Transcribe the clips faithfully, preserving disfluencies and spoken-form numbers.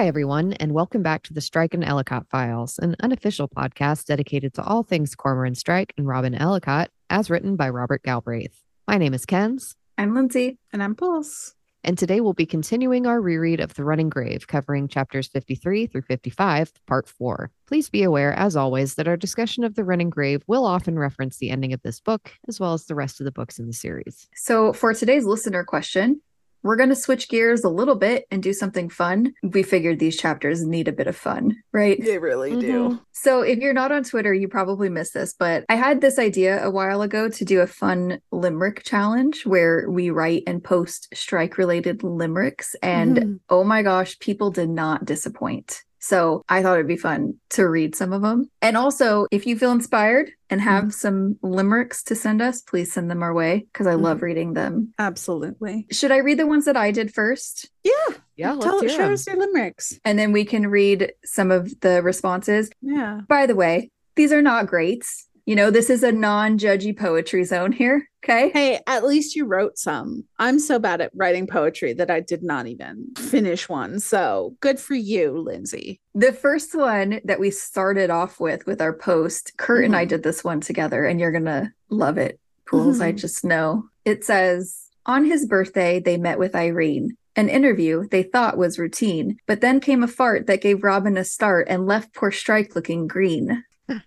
Hi, everyone, and welcome back to the Strike and Ellicott Files, an unofficial podcast dedicated to all things Cormoran Strike and Robin Ellicott, as written by Robert Galbraith. My name is Kenz. I'm Lindsay. And I'm Pulse. And today we'll be continuing our reread of The Running Grave, covering chapters fifty-three through fifty-five, part four. Please be aware, as always, that our discussion of The Running Grave will often reference the ending of this book, as well as the rest of the books in the series. So for today's listener question, we're going to switch gears a little bit and do something fun. We figured these chapters need a bit of fun, right? They really mm-hmm. do. So if you're not on Twitter, you probably missed this, but I had this idea a while ago to do a fun limerick challenge where we write and post strike-related limericks. And mm-hmm. oh my gosh, people did not disappoint. So I thought it'd be fun to read some of them. And also, if you feel inspired and have mm-hmm. some limericks to send us, please send them our way because I mm-hmm. love reading them. Absolutely. Should I read the ones that I did first? Yeah. Yeah, let's Tell, hear show them. us your limericks. And then we can read some of the responses. Yeah. By the way, these are not great. You know, this is a non-judgy poetry zone here, okay? Hey, at least you wrote some. I'm so bad at writing poetry that I did not even finish one. So good for you, Lindsay. The first one that we started off with, with our post, Kurt mm-hmm. and I did this one together, and you're going to love it, Pools, mm-hmm. I just know. It says, on his birthday, they met with Irene. An interview they thought was routine, but then came a fart that gave Robin a start and left poor Strike looking green.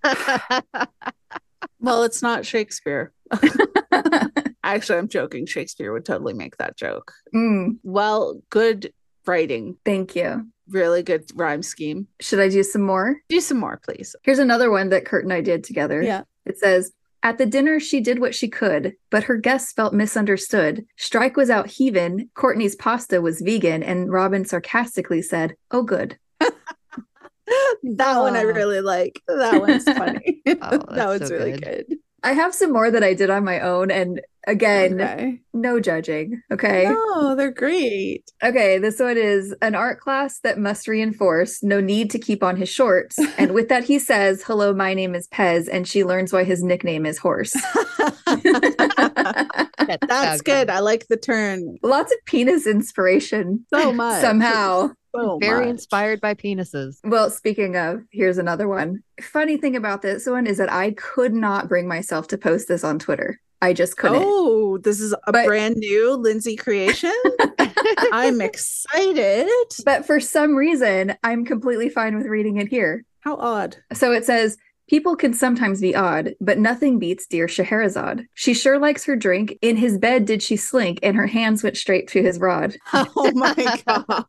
Well, it's not Shakespeare. Actually, I'm joking. Shakespeare would totally make that joke. Mm. Well, good writing. Thank you. Really good rhyme scheme. Should I do some more? Do some more, please. Here's another one that Kurt and I did together. Yeah. It says, at the dinner, she did what she could, but her guests felt misunderstood. Strike was out heavin', Courtney's pasta was vegan, and Robin sarcastically said, oh, good. That oh. one I really like. That one's funny. Oh, that one's so really good. good. I have some more that I did on my own. And again, okay. no judging. Okay. No, they're great. Okay. This one is an art class that must reinforce no need to keep on his shorts. And with that, he says, hello, my name is Pez. And she learns why his nickname is Horse. That's, That's good. I like the turn. Lots of penis inspiration. So much. Somehow. So Very much. inspired by penises. Well, speaking of, here's another one. Funny thing about this one is that I could not bring myself to post this on Twitter. I just couldn't. Oh, this is a but, brand new Lindsay creation. I'm excited. But for some reason, I'm completely fine with reading it here. How odd. So it says, people can sometimes be odd, but nothing beats dear Scheherazade. She sure likes her drink. In his bed did she slink, and her hands went straight to his rod. Oh my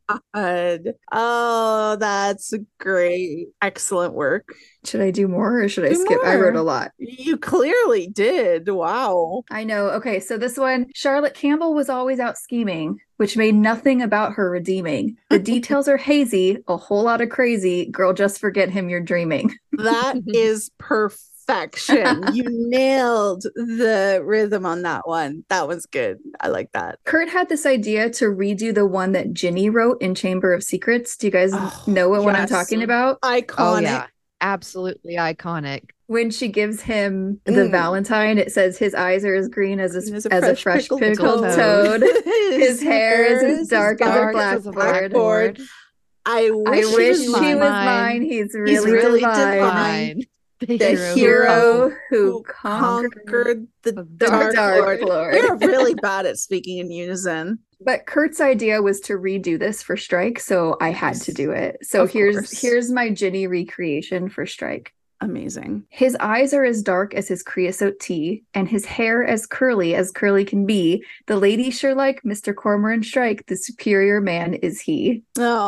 God. Oh, that's great. Excellent work. Should I do more or should I do skip? More. I wrote a lot. You clearly did. Wow. I know. Okay, so this one, Charlotte Campbell was always out scheming, which made nothing about her redeeming. The details are hazy, a whole lot of crazy. Girl, just forget him, you're dreaming. That is perfection. You nailed the rhythm on that one. That was good. I like that. Kurt had this idea to redo the one that Ginny wrote in Chamber of Secrets. Do you guys oh, know what yes. one I'm talking about? Iconic. Oh, yeah. Absolutely iconic. When she gives him the mm. Valentine, it says his eyes are as green as a, as a, as fresh, a fresh pickled, pickled toad. toad. His, his hair is as dark, dark as a blackboard. blackboard. I wish, I wish he was mine. mine. He's really, He's really divine. divine. The, the hero, hero who conquered, conquered the, the dark, dark Lord. Lord. We're really bad at speaking in unison. But Kurt's idea was to redo this for Strike, so I had to do it. So of here's course. here's my Ginny recreation for Strike. Amazing. His eyes are as dark as his creosote tea, and his hair as curly as curly can be. The lady sure like Mister Cormoran Strike, the superior man is he.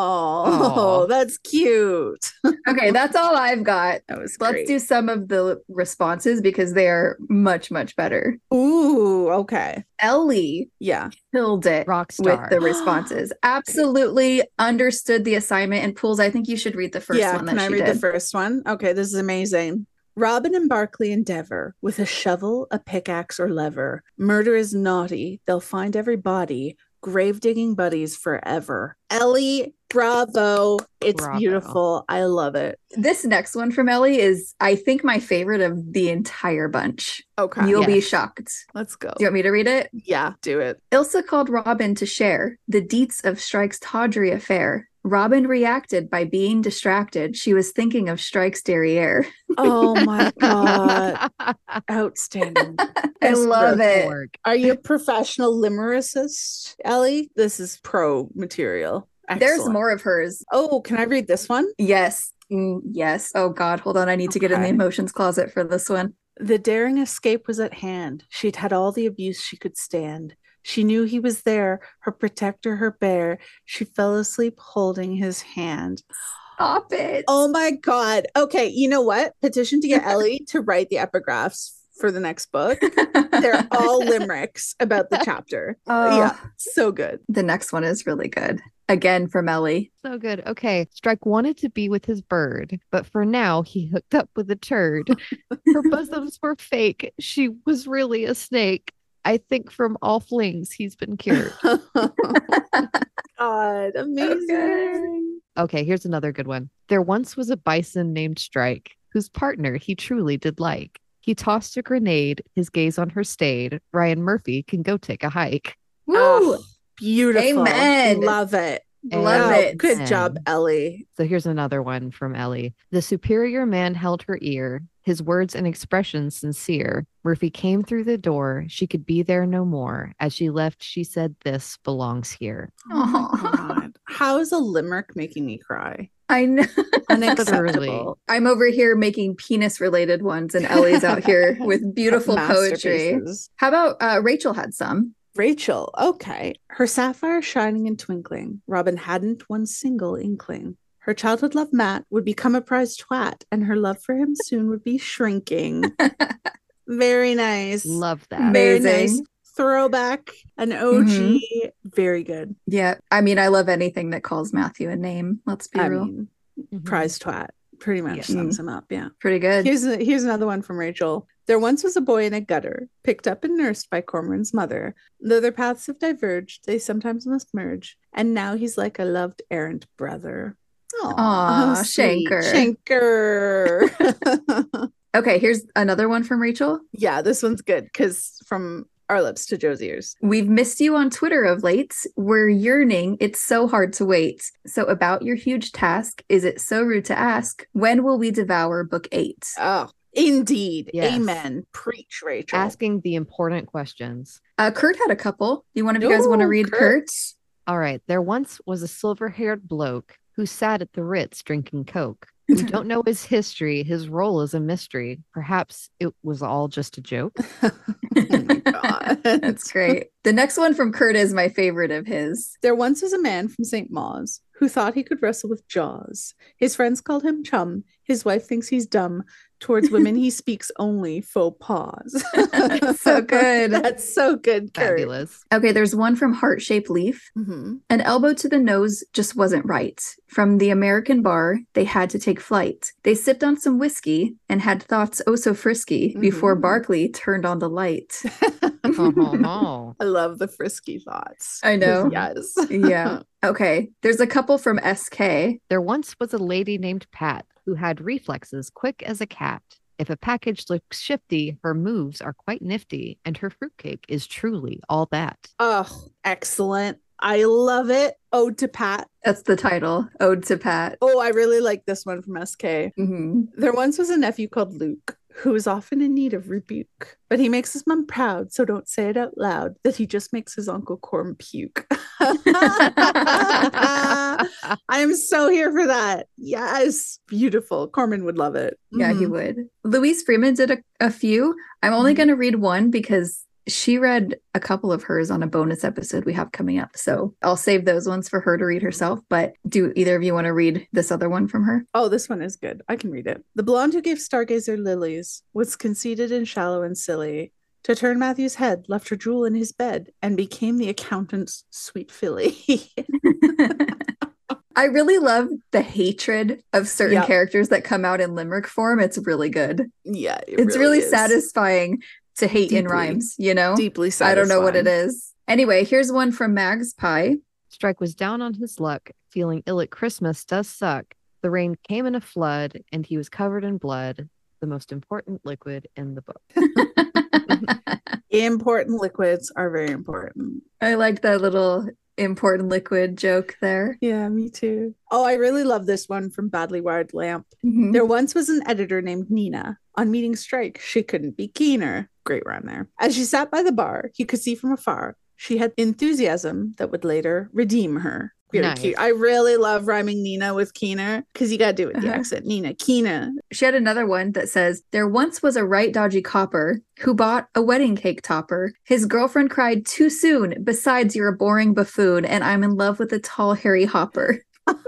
Oh, that's cute. Okay, that's all I've got. That was Let's great. do some of the responses because they are much, much better. Ooh, okay. Ellie yeah. killed it Rock star. with the responses. Absolutely understood the assignment. And Pools, I think you should read the first yeah, one that can I she read did. the first one? Okay, this is amazing. Robin and Barclay endeavor with a shovel, a pickaxe, or lever. Murder is naughty. They'll find every body. Grave digging buddies forever. Ellie, bravo. It's Bravo. beautiful. I love it. This next one from Ellie is, I think, my favorite of the entire bunch. Okay. You'll Yes. be shocked. Let's go. Do you want me to read it? Yeah, do it. Ilsa called Robin to share the deets of Strike's tawdry affair. Robin reacted by being distracted. She was thinking of Strike's derriere. Oh my God. Outstanding. I love it. Work. Are you a professional limericist, Ellie? This is pro material. Excellent. There's more of hers. Oh, can I read this one? Yes. Mm, yes. Oh God, hold on. I need to get in the Okay. emotions closet for this one. The daring escape was at hand. She'd had all the abuse she could stand. She knew he was there, her protector, her bear. She fell asleep holding his hand. Stop it. Oh my God. Okay, you know what? Petition to get Ellie to write the epigraphs for the next book. They're all limericks about the chapter. Oh. Yeah, so good. The next one is really good. Again from Ellie. So good. Okay. Strike wanted to be with his bird, but for now he hooked up with a turd. Her bosoms were fake. She was really a snake. I think from all flings he's been cured. God, amazing. Okay, here's another good one. There once was a bison named Strike, whose partner he truly did like. He tossed a grenade, his gaze on her stayed. Ryan Murphy can go take a hike. Woo! Oh, beautiful. Amen. Love it. Love Oh, it. good job, Ellie. So here's another one from Ellie. The superior man held her ear, his words and expressions sincere. Murphy came through the door. She could be there no more. As she left, she said, "This belongs here." Oh my God. How is a limerick making me cry? I know. Unacceptable. I'm over here making penis related ones, and Ellie's out here with beautiful poetry. Masterpieces. How about uh, Rachel had some? Rachel, okay. Her sapphire shining and twinkling. Robin hadn't one single inkling. Her childhood love Matt would become a prized twat, and her love for him soon would be shrinking. Very nice. Love that. Very Amazing. nice. Throwback, an O G. Very good. Yeah. I mean, I love anything that calls Matthew a name. Let's be I real. mean, Mhm. prized twat. Pretty much Yeah. sums him up, yeah. Pretty good. Here's a, here's another one from Rachel. There once was a boy in a gutter, picked up and nursed by Cormoran's mother. Though their paths have diverged, they sometimes must merge. And now he's like a loved errant brother. Aw, how sweet. Shanker. Shanker. Okay, here's another one from Rachel. Yeah, this one's good because from our lips to Joe's ears. We've missed you on Twitter of late. We're yearning. It's so hard to wait. So about your huge task, is it so rude to ask, when will we devour book eight? Oh, indeed. Yes. Amen. Preach, Rachel. Asking the important questions. Uh, Kurt had a couple. Do one of you guys want to Ooh, read Kurt. Kurt's? All right. There once was a silver-haired bloke who sat at the Ritz drinking Coke. We don't know his history. His role is a mystery. Perhaps it was all just a joke. Oh my God. That's great. The next one from Kurt is my favorite of his. There once was a man from Saint Mawes who thought he could wrestle with Jaws. His friends called him chum. His wife thinks he's dumb. Towards women, he speaks only faux pas. So good. That's so good, Kurt. Fabulous. Okay, there's one from Heart Shaped Leaf. Mm-hmm. An elbow to the nose just wasn't right. From the American bar, they had to take flight. They sipped on some whiskey and had thoughts oh so frisky before Mhm. Barkley turned on the light. Oh, oh, oh. I love the frisky thoughts. I know. Yes. Yeah. Okay. There's a couple from S K. There once was a lady named Pat who had reflexes quick as a cat. If a package looks shifty, her moves are quite nifty, and her fruitcake is truly all that. Oh, excellent. I love it. Ode to Pat. That's the title. Ode to Pat. Oh, I really like this one from S K. Mhm. There once was a nephew called Luke who is often in need of rebuke, but he makes his mom proud, so don't say it out loud that he just makes his Uncle Corm puke. I am so here for that. Yes. Beautiful. Corman would love it. Yeah, he Mhm. would. Louise Freeman did a, a few. I'm only Mhm. going to read one because she read a couple of hers on a bonus episode we have coming up. So I'll save those ones for her to read herself. But do either of you want to read this other one from her? Oh, this one is good. I can read it. The blonde who gave Stargazer lilies was conceited and shallow and silly. To turn Matthew's head, left her jewel in his bed and became the accountant's sweet filly. I really love the hatred of certain Yep. characters that come out in limerick form. It's really good. Yeah, it It's really, is. satisfying to hate in Deeply. rhymes, you know? Deeply I satisfying. don't know what it is. Anyway, here's one from Mags Pie. Strike was down on his luck, feeling ill at Christmas does suck. The rain came in a flood, and he was covered in blood, the most important liquid in the book. Important liquids are very important. I like that little important liquid joke there. Yeah, me too. Oh, I really love this one from Badly Wired Lamp. Mhm. There once was an editor named Nina. On meeting Strike, she couldn't be keener. Great run there. As she sat by the bar, he could see from afar she had enthusiasm that would later redeem her. Very Nice. cute. I really love rhyming Nina with keener because you got to do it with the Uh-huh. accent. Nina, keener. She had another one that says, there once was a right dodgy copper who bought a wedding cake topper. His girlfriend cried too soon. Besides, you're a boring buffoon, and I'm in love with a tall, hairy hopper.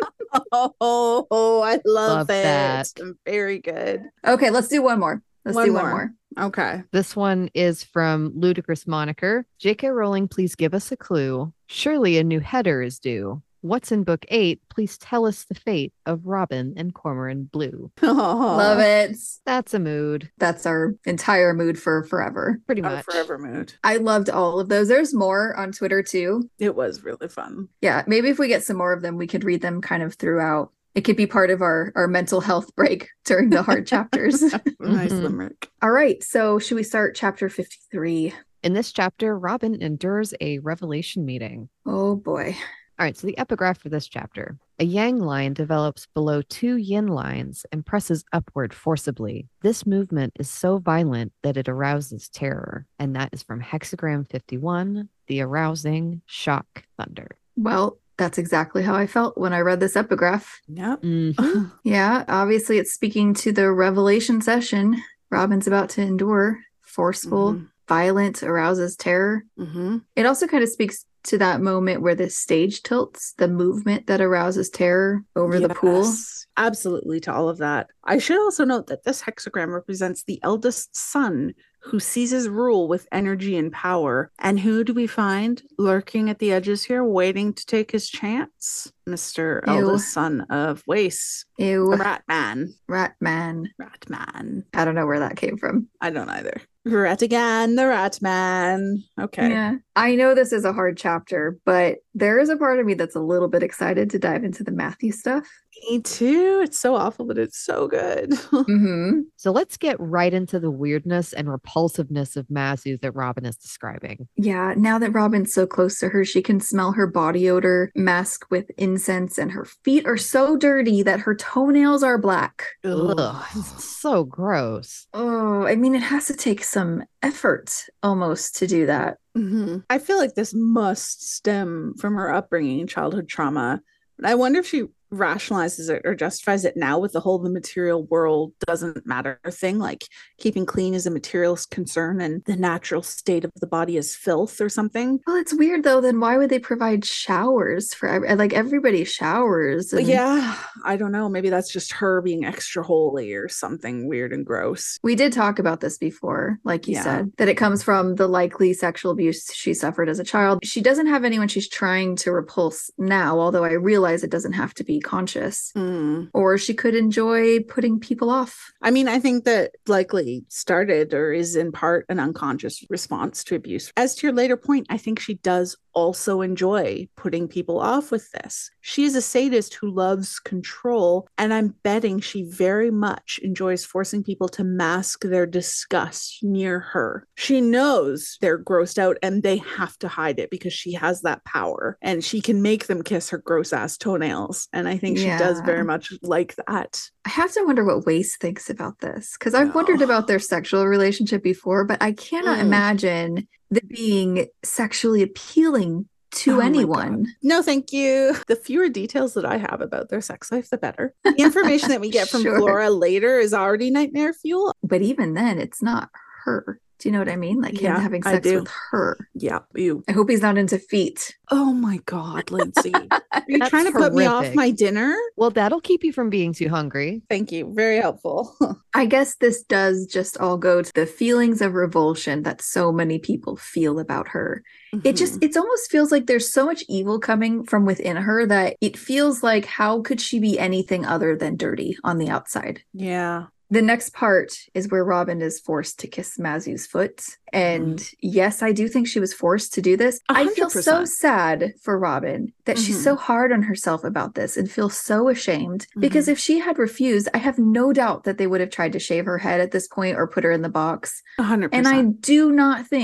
Oh, oh, oh, I love, Love it. that. Very good. Okay, let's do one more. Let's One do one more. more. Okay. This one is from Ludicrous Moniker. J K. Rowling, please give us a clue. Surely a new header is due. What's in book eight? Please tell us the fate of Robin and Cormoran Blue. Love it. That's a mood. That's our entire mood for forever. Pretty Our much. forever mood. I loved all of those. There's more on Twitter too. It was really fun. Yeah, maybe if we get some more of them, we could read them kind of throughout. It could be part of our, our mental health break during the hard chapters. Nice Mhm. limerick. All right, so should we start chapter fifty-three? In this chapter, Robin endures a revelation meeting. Oh boy. All right, so the epigraph for this chapter. A yang line develops below two yin lines and presses upward forcibly. This movement is so violent that it arouses terror. And that is from Hexagram fifty-one, The Arousing Shock Thunder. Well, that's exactly how I felt when I read this epigraph. Yep. Mhm. Yeah, obviously it's speaking to the revelation session Robin's about to endure. Forceful, Mhm. violent, arouses terror. Mm-hmm. It also kind of speaks to that moment where the stage tilts, the movement that arouses terror over the pool. Yes, absolutely, to all of that. I should also note that this hexagram represents the eldest son who seizes rule with energy and power. And who do we find lurking at the edges here, waiting to take his chance? Mister Ew. Eldest son of Wace, Ew, the Rat Man. Rat Man. Rat Man. I don't know where that came from. I don't either. Rat again, the Rat Man. Okay. Yeah. I know this is a hard chapter, but there is a part of me that's a little bit excited to dive into the Matthew stuff. Me too. It's so awful, but it's so good. Mm-hmm. So let's get right into the weirdness and repulsiveness of Mazu that Robin is describing. Yeah, now that Robin's so close to her, she can smell her body odor masked with incense, and her feet are so dirty that her toenails are black. Ugh, it's so gross. Oh, I mean, it has to take some effort almost to do that. hmm I feel like this must stem from her upbringing, childhood trauma. But I wonder if she rationalizes it or justifies it now with the whole the material world doesn't matter thing, like keeping clean is a materialist concern and the natural state of the body is filth or something. Well, it's weird though. Then why would they provide showers for ev- like everybody showers? But and- yeah, I don't know. Maybe that's just her being extra holy or something weird and gross. We did talk about this before, like you Yeah. said, that it comes from the likely sexual abuse she suffered as a child. She doesn't have anyone she's trying to repulse now, although I realize it doesn't have to be conscious. Mm. Or she could enjoy putting people off. I mean, I think that likely started or is in part an unconscious response to abuse. As to your later point, I think she does also enjoy putting people off with this. She is a sadist who loves control, and I'm betting she very much enjoys forcing people to mask their disgust near her. She knows they're grossed out and they have to hide it because she has that power and she can make them kiss her gross ass toenails. And I think she does Yeah. very much like that. I have to wonder what Wace thinks about this because I've No. wondered about their sexual relationship before, but I cannot Mm. imagine them being sexually appealing to Oh my anyone. God. No, thank you. The fewer details that I have about their sex life, the better. The information that we get from Sure. Flora later is already nightmare fuel. But even then, it's not her. Do you know what I mean? Like him Yeah, having I sex do. with her. Yeah, you. I hope he's not into feet. Oh my God, Lindsay. Are you That's trying to put me off horrific. my dinner? Well, that'll keep you from being too hungry. Thank you. Very helpful. I guess this does just all go to the feelings of revulsion that so many people feel about her. It just, Mhm. it almost feels like there's so much evil coming from within her that it feels like, how could she be anything other than dirty on the outside? Yeah. The next part is where Robin is forced to kiss Mazu's foot. And yes, I do think she was forced to do this. A I hundred feel so percent. sad for Robin that she's so hard on herself about this and feels so ashamed. Because Mhm. if she had refused, I have no doubt that they would have tried to shave her head at this point or put her in the box. A hundred And percent. I do not think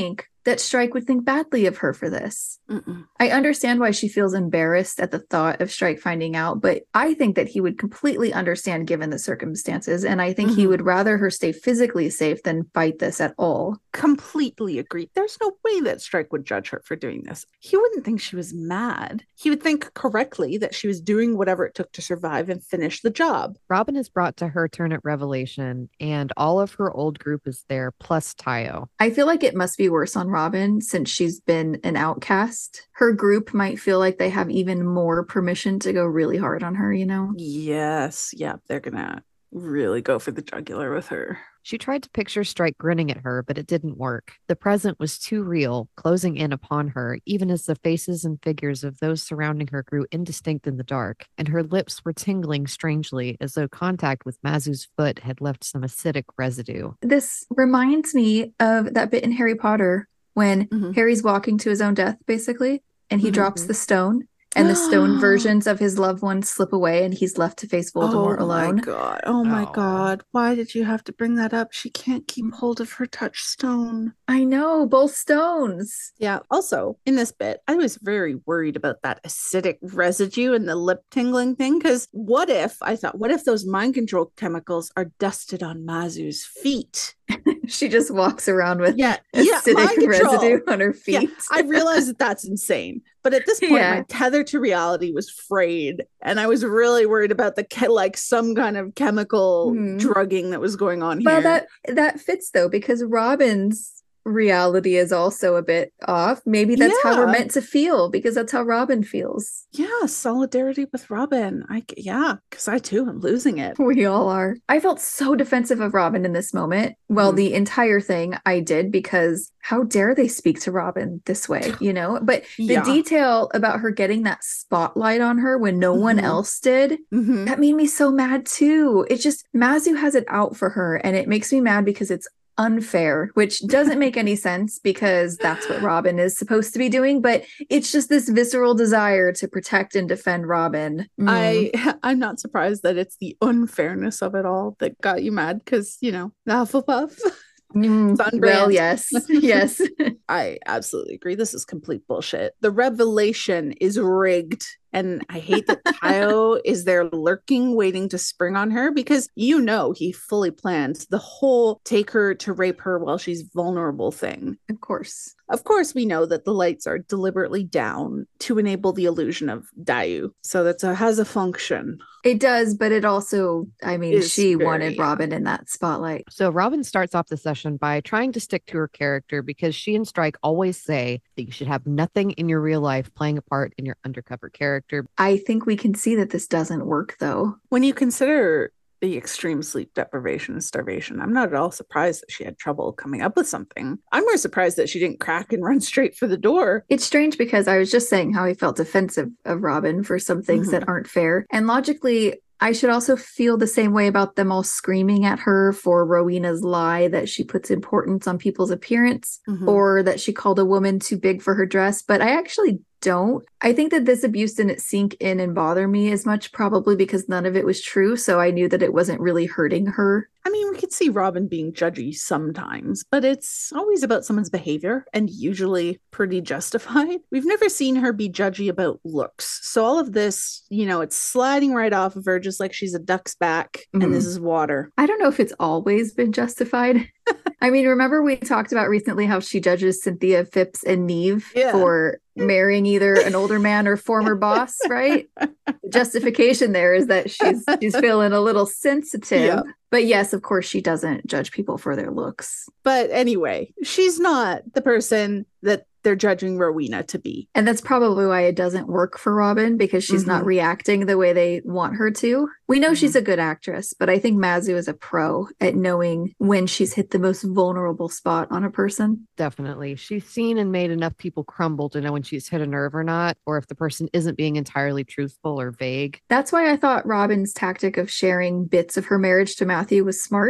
that Strike would think badly of her for this. Mm-mm. I understand why she feels embarrassed at the thought of Strike finding out, but I think that he would completely understand given the circumstances, and I think Mm-hmm. he would rather her stay physically safe than fight this at all. Completely agree. There's no way that Strike would judge her for doing this. He wouldn't think she was mad. He would think correctly that she was doing whatever it took to survive and finish the job. Robin is brought to her turn at Revelation, and all of her old group is there, plus Tayo. I feel like it must be worse on Robin since she's been an outcast. Her group might feel like they have even more permission to go really hard on her, you know? Yes. Yeah, they're gonna really go for the jugular with her. She tried to picture Strike grinning at her, but it didn't work. The present was too real, closing in upon her, even as the faces and figures of those surrounding her grew indistinct in the dark, and her lips were tingling strangely, as though contact with Mazu's foot had left some acidic residue. This reminds me of that bit in Harry Potter when Mhm. Harry's walking to his own death, basically, and he Mhm. drops the stone. And the stone versions of his loved ones slip away, and he's left to face Voldemort oh alone. my god. Oh my Oh. god. Why did you have to bring that up? She can't keep hold of her touchstone. I know, both stones. Yeah. Also, in this bit, I was very worried about that acidic residue and the lip tingling thing. Because what if, I thought, what if those mind control chemicals are dusted on Mazu's feet? She just walks around with Yeah. Yeah. acidic mind control. residue on her Yeah, feet. I realize that that's insane. But at this point, Yeah. my tether to reality was frayed. And I was really worried about the, che- like, some kind of chemical Mhm. drugging that was going on Well, here. that that fits though, because Robin's reality is also a bit off. Maybe that's how we're Yeah. meant to feel, because that's how Robin feels. Yeah, solidarity with Robin. I yeah, because I too am losing it. We all are. I felt so defensive of Robin in this moment. Well, Mhm. the entire thing I did, because how dare they speak to Robin this way, you know? But the Yeah. detail about her getting that spotlight on her when no one Mhm. else did, Mhm. that made me so mad too. It's just Mazu has it out for her, and it makes me mad because it's unfair, which doesn't make any sense because that's what Robin is supposed to be doing, but it's just this visceral desire to protect and defend Robin. Mm. I I'm not surprised that it's the unfairness of it all that got you mad because you know the Hufflepuff. Mm, It's on well, brand. yes, yes. I absolutely agree. This is complete bullshit. The revelation is rigged. And I hate that Tayo is there lurking, waiting to spring on her because you know he fully planned the whole take her to rape her while she's vulnerable thing. Of course. Of course, we know that the lights are deliberately down to enable the illusion of Dayu. So that has a function. It does, but it also, I mean, Is she very, wanted yeah. Robin in that spotlight. So Robin starts off the session by trying to stick to her character because she and Strike always say that you should have nothing in your real life playing a part in your undercover character. I think we can see that this doesn't work, though. When you consider the extreme sleep deprivation and starvation, I'm not at all surprised that she had trouble coming up with something. I'm more surprised that she didn't crack and run straight for the door. It's strange because I was just saying how I felt defensive of Robin for some things Mhm. that aren't fair. And logically, I should also feel the same way about them all screaming at her for Rowena's lie that she puts importance on people's appearance Mhm. or that she called a woman too big for her dress. But I actually don't. I think that this abuse didn't sink in and bother me as much, probably because none of it was true. So I knew that it wasn't really hurting her. I mean, we could see Robin being judgy sometimes, but it's always about someone's behavior and usually pretty justified. We've never seen her be judgy about looks. So all of this, you know, it's sliding right off of her just like she's a duck's back Mhm. and this is water. I don't know if it's always been justified. I mean, remember we talked about recently how she judges Cynthia, Phipps, and Neve Yeah. for marrying either an older man or former boss, right? The justification there is that she's she's feeling a little sensitive. Yeah. But yes, of course, she doesn't judge people for their looks. But anyway, she's not the person that they're judging Rowena to be. And that's probably why it doesn't work for Robin, because she's not Mhm. reacting the way they want her to. We know Mhm. she's a good actress, but I think Mazu is a pro at knowing when she's hit the most vulnerable spot on a person. Definitely. She's seen and made enough people crumble to know when she's hit a nerve or not, or if the person isn't being entirely truthful or vague. That's why I thought Robin's tactic of sharing bits of her marriage to Matthew was smart.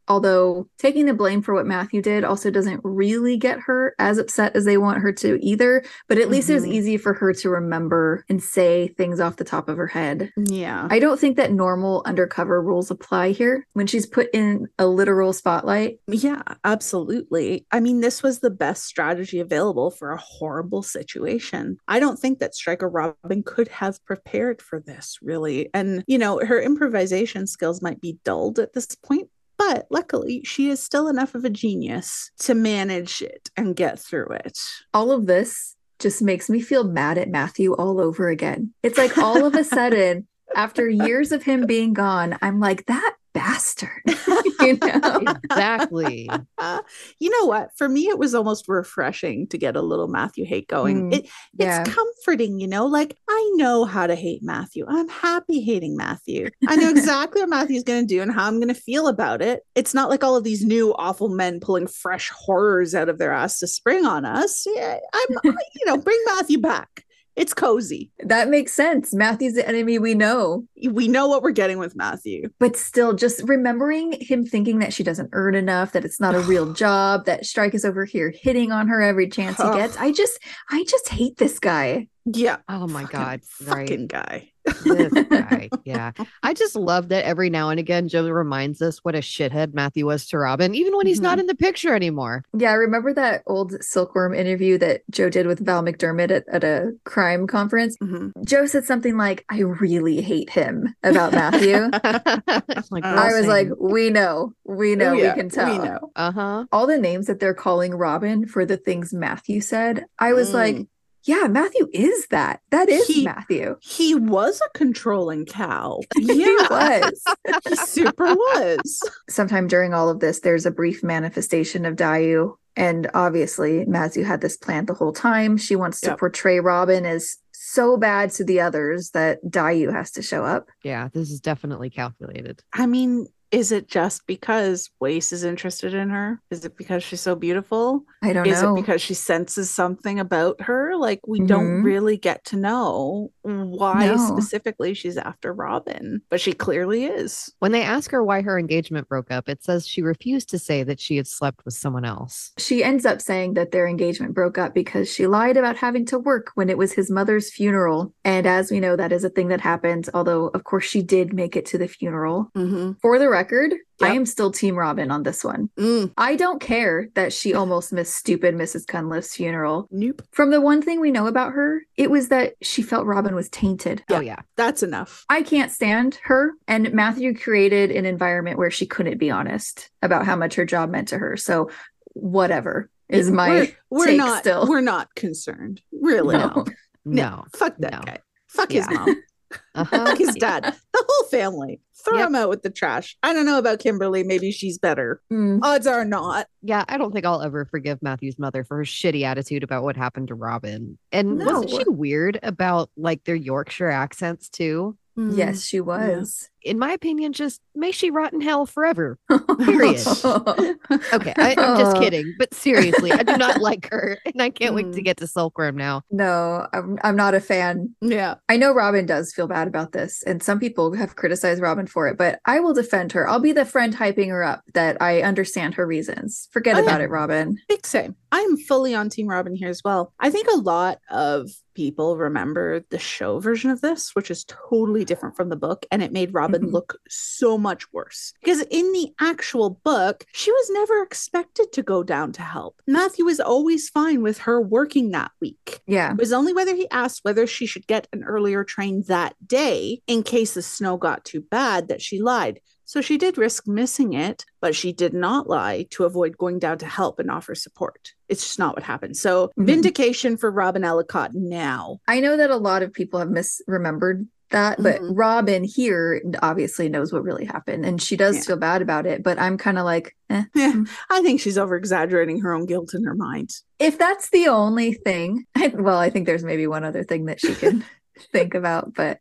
Although taking the blame for what Matthew did also doesn't really get her as upset as they want her to either. But at mm-hmm. least it was easy for her to remember and say things off the top of her head. Yeah. I don't think that normal undercover rules apply here when she's put in a literal spotlight. Yeah, absolutely. I mean, this was the best strategy available for a horrible situation. I don't think that Striker Robin could have prepared for this, really. And, you know, her improvisation skills might be dulled at this point, but luckily she is still enough of a genius to manage it and get through it. All of this just makes me feel mad at Matthew all over again. It's like all of a sudden, after years of him being gone, I'm like, that bastard. You know? Exactly. Uh, you know what? For me, it was almost refreshing to get a little Matthew hate going. Mm, it, yeah. It's comforting, you know, like I know how to hate Matthew. I'm happy hating Matthew. I know exactly what Matthew's going to do and how I'm going to feel about it. It's not like all of these new awful men pulling fresh horrors out of their ass to spring on us. Yeah, I'm, you know, bring Matthew back. It's cozy. That makes sense. Matthew's the enemy we know. We know what we're getting with Matthew. But still, just remembering him thinking that she doesn't earn enough, that it's not a real job, that Strike is over here hitting on her every chance he gets. I just, I just hate this guy. Yeah. Oh my fucking, God. Fucking right. guy. This guy. Yeah. I just love that every now and again, Joe reminds us what a shithead Matthew was to Robin, even when he's mm-hmm. not in the picture anymore. Yeah. I remember that old Silkworm interview that Joe did with Val McDermott at, at a crime conference. Mm-hmm. Joe said something like, I really hate him about Matthew. like, I was like, we know, we know, oh, yeah. we can tell. We know. Uh-huh. All the names that they're calling Robin for the things Matthew said, I was mm. like, yeah, Matthew is that. That is he, Matthew. He was a controlling cow. Yeah. He was. He super was. Sometime during all of this, there's a brief manifestation of Dayu. And obviously, Matthew had this plan the whole time. She wants to yep. portray Robin as so bad to the others that Dayu has to show up. Yeah, this is definitely calculated. I mean, is it just because Wace is interested in her? Is it because she's so beautiful? I don't is know. Is it because she senses something about her? Like, we mm-hmm. don't really get to know why no. specifically she's after Robin, but she clearly is. When they ask her why her engagement broke up, it says she refused to say that she had slept with someone else. She ends up saying that their engagement broke up because she lied about having to work when it was his mother's funeral. And as we know, that is a thing that happened, although, of course, she did make it to the funeral. Mm-hmm. For the record, yep. I am still Team Robin on this one. Mm. I don't care that she almost missed stupid Missus Cunliffe's funeral. Nope. From the one thing we know about her, it was that she felt Robin was tainted. Oh, yeah. That's enough. I can't stand her. And Matthew created an environment where she couldn't be honest about how much her job meant to her. So whatever is my we're, we're take not, still. We're not concerned. Really. No. No. no. Fuck that no. guy. Fuck yeah. his mom. Uh-huh. Fuck his dad. The whole family. Throw Yep. him out with the trash. I don't know about Kimberly. Maybe she's better. Mm. Odds are not. Yeah, I don't think I'll ever forgive Matthew's mother for her shitty attitude about what happened to Robin. And No. wasn't she weird about like their Yorkshire accents too? Yes, she was. In my opinion, just may she rot in hell forever. Period. Okay, I, I'm just kidding. But seriously, I do not like her. And I can't wait to get to Silkworm now. No, I'm, I'm not a fan. Yeah. I know Robin does feel bad about this. And some people have criticized Robin for it. But I will defend her. I'll be the friend hyping her up that I understand her reasons. Forget Oh, about yeah. it, Robin. Big same. I'm fully on Team Robin here as well. I think a lot of people remember the show version of this, which is totally different from the book. And it made Robin Mhm. look so much worse. Because in the actual book, she was never expected to go down to help. Matthew was always fine with her working that week. Yeah. It was only whether he asked whether she should get an earlier train that day in case the snow got too bad that she lied. So she did risk missing it, but she did not lie to avoid going down to help and offer support. It's just not what happened. So Mhm. vindication for Robin Ellicott now. I know that a lot of people have misremembered that, but Mhm. Robin here obviously knows what really happened. And she does Yeah. feel bad about it. But I'm kind of like, eh. Yeah, I think she's over exaggerating her own guilt in her mind. If that's the only thing, I, well, I think there's maybe one other thing that she can think about, but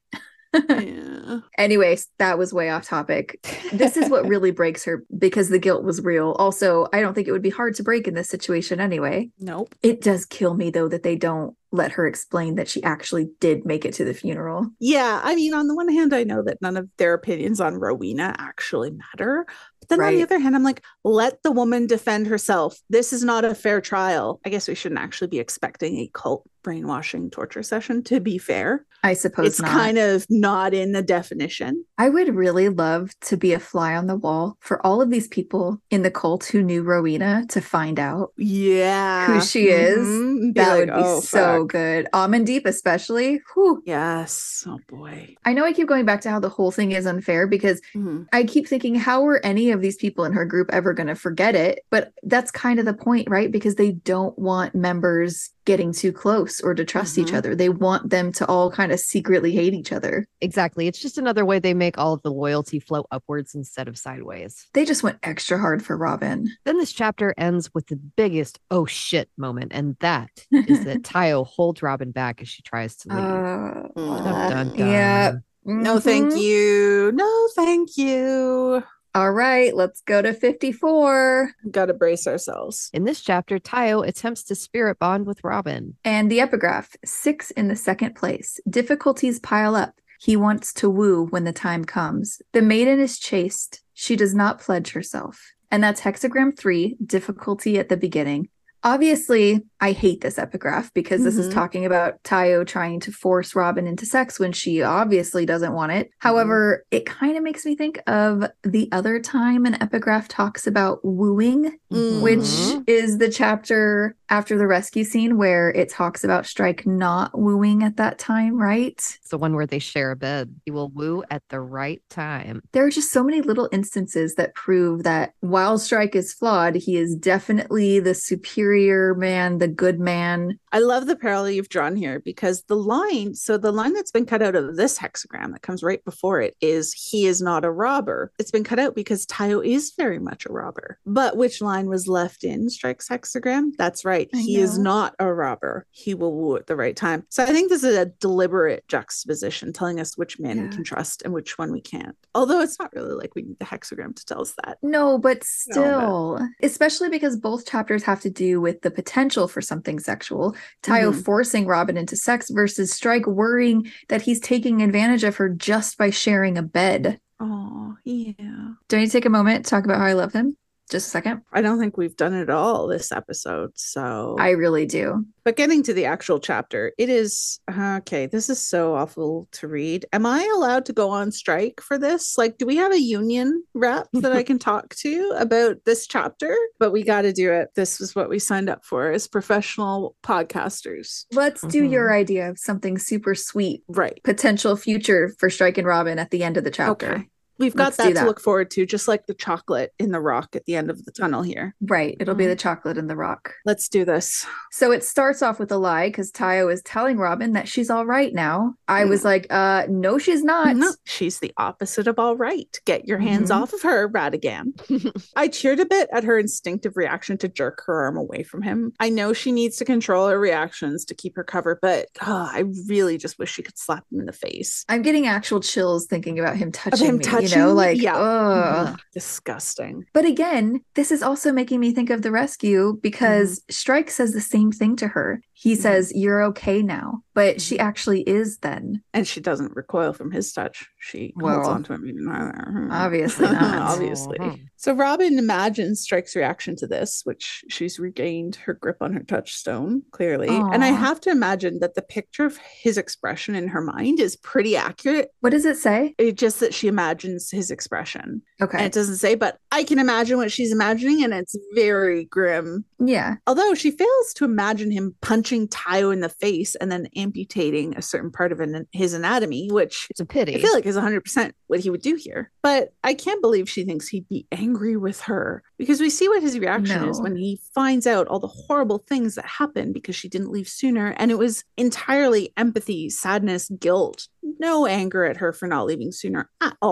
Yeah. Anyways, that was way off topic. This is what really breaks her because the guilt was real. Also, I don't think it would be hard to break in this situation anyway. Nope. It does kill me, though, that they don't let her explain that she actually did make it to the funeral. Yeah, I mean, on the one hand, I know that none of their opinions on Rowena actually matter. But then on the Right. other hand, I'm like, let the woman defend herself. This is not a fair trial. I guess we shouldn't actually be expecting a cult brainwashing torture session, to be fair. I suppose It's not. kind of not in the definition. I would really love to be a fly on the wall for all of these people in the cult who knew Rowena to find out Yeah. who she is. Mhm. Be That like, would be "Oh, so fuck." good. Amandeep especially. Whew. Yes. Oh boy. I know I keep going back to how the whole thing is unfair because Mhm. I keep thinking, how are any of these people in her group ever going to forget it? But that's kind of the point, right? Because they don't want members getting too close or to trust each Mhm. other. They want them to all kind of secretly hate each other. Exactly. It's just another way they make all of the loyalty flow upwards instead of sideways. They just went extra hard for Robin. Then this chapter ends with the biggest oh shit moment, and that is that Tayo holds Robin back as she tries to leave. Uh, Aw. Dun, dun, yeah. dun. No, thank Mhm. you. No, thank you. All right, let's go to fifty-four. Gotta brace ourselves. In this chapter, Tayo attempts to spirit bond with Robin. And the epigraph, six in the second place. Difficulties pile up. He wants to woo when the time comes. The maiden is chaste. She does not pledge herself. And that's hexagram three, difficulty at the beginning. Obviously, I hate this epigraph because this is Mhm. talking about Tayo trying to force Robin into sex when she obviously doesn't want it. However, it kind of makes me think of the other time an epigraph talks about wooing, Mhm. which Mhm. is the chapter after the rescue scene where it talks about Strike not wooing at that time, right? It's the one where they share a bed. He will woo at the right time. There are just so many little instances that prove that while Strike is flawed, he is definitely the superior man, the good man. I love the parallel you've drawn here because the line, so the line that's been cut out of this hexagram that comes right before it is he is not a robber. It's been cut out because Tayo is very much a robber. But which line was left in Strike's hexagram? That's right. I He is know. not a robber. He will woo at the right time. So I think this is a deliberate juxtaposition telling us which man we Yeah. can trust and which one we can't. Although it's not really like we need the hexagram to tell us that. No, but No, still, especially because both chapters have to do with the potential for something sexual. Tayo Mhm. forcing Robin into sex versus Strike worrying that he's taking advantage of her just by sharing a bed. Oh, yeah. Do I need to take a moment to talk about how I love him? Just a second. I don't think we've done it all this episode. So I really do. But getting to the actual chapter, it is okay. This is so awful to read. Am I allowed to go on strike for this? Like, do we have a union rep that I can talk to about this chapter? But we got to do it. This is what we signed up for as professional podcasters. Let's do Mhm. your idea of something super sweet, Right. potential future for Strike and Robin at the end of the chapter. Okay. We've got Let's do that to that. look forward to, just like the chocolate in the rock at the end of the tunnel here. Right. It'll be the chocolate in the rock. Let's do this. So it starts off with a lie because Tayo is telling Robin that she's all right now. I Mm. was like, uh, no, she's not. No, she's the opposite of all right. Get your hands Mhm. off of her, Radigan. I cheered a bit at her instinctive reaction to jerk her arm away from him. I know she needs to control her reactions to keep her cover, but oh, I really just wish she could slap him in the face. I'm getting actual chills thinking about him Of touching him me, touching you know, me? like, Yeah. ugh. Ugh, disgusting. But again, this is also making me think of the rescue because Strike says the same thing to her. He Mhm. says, you're okay now, but she Mhm. actually is then. And she doesn't recoil from his touch. She Well, holds on to him even harder. obviously not. Obviously. Mhm. So Robin imagines Strike's reaction to this, which she's regained her grip on her touchstone, clearly. And I Aw. have to imagine that the picture of his expression in her mind is pretty accurate. What does it say? It's just that she imagines his expression. Okay. And it doesn't say, but I can imagine what she's imagining, and it's very grim. Yeah. Although she fails to imagine him punching Tayo in the face and then amputating a certain part of an, his anatomy, which It's a pity. I feel like is one hundred percent what he would do here. But I can't believe she thinks he'd be angry with her because we see what his reaction is No. when he finds out all the horrible things that happened because she didn't leave sooner. And it was entirely empathy, sadness, guilt, no anger at her for not leaving sooner at all.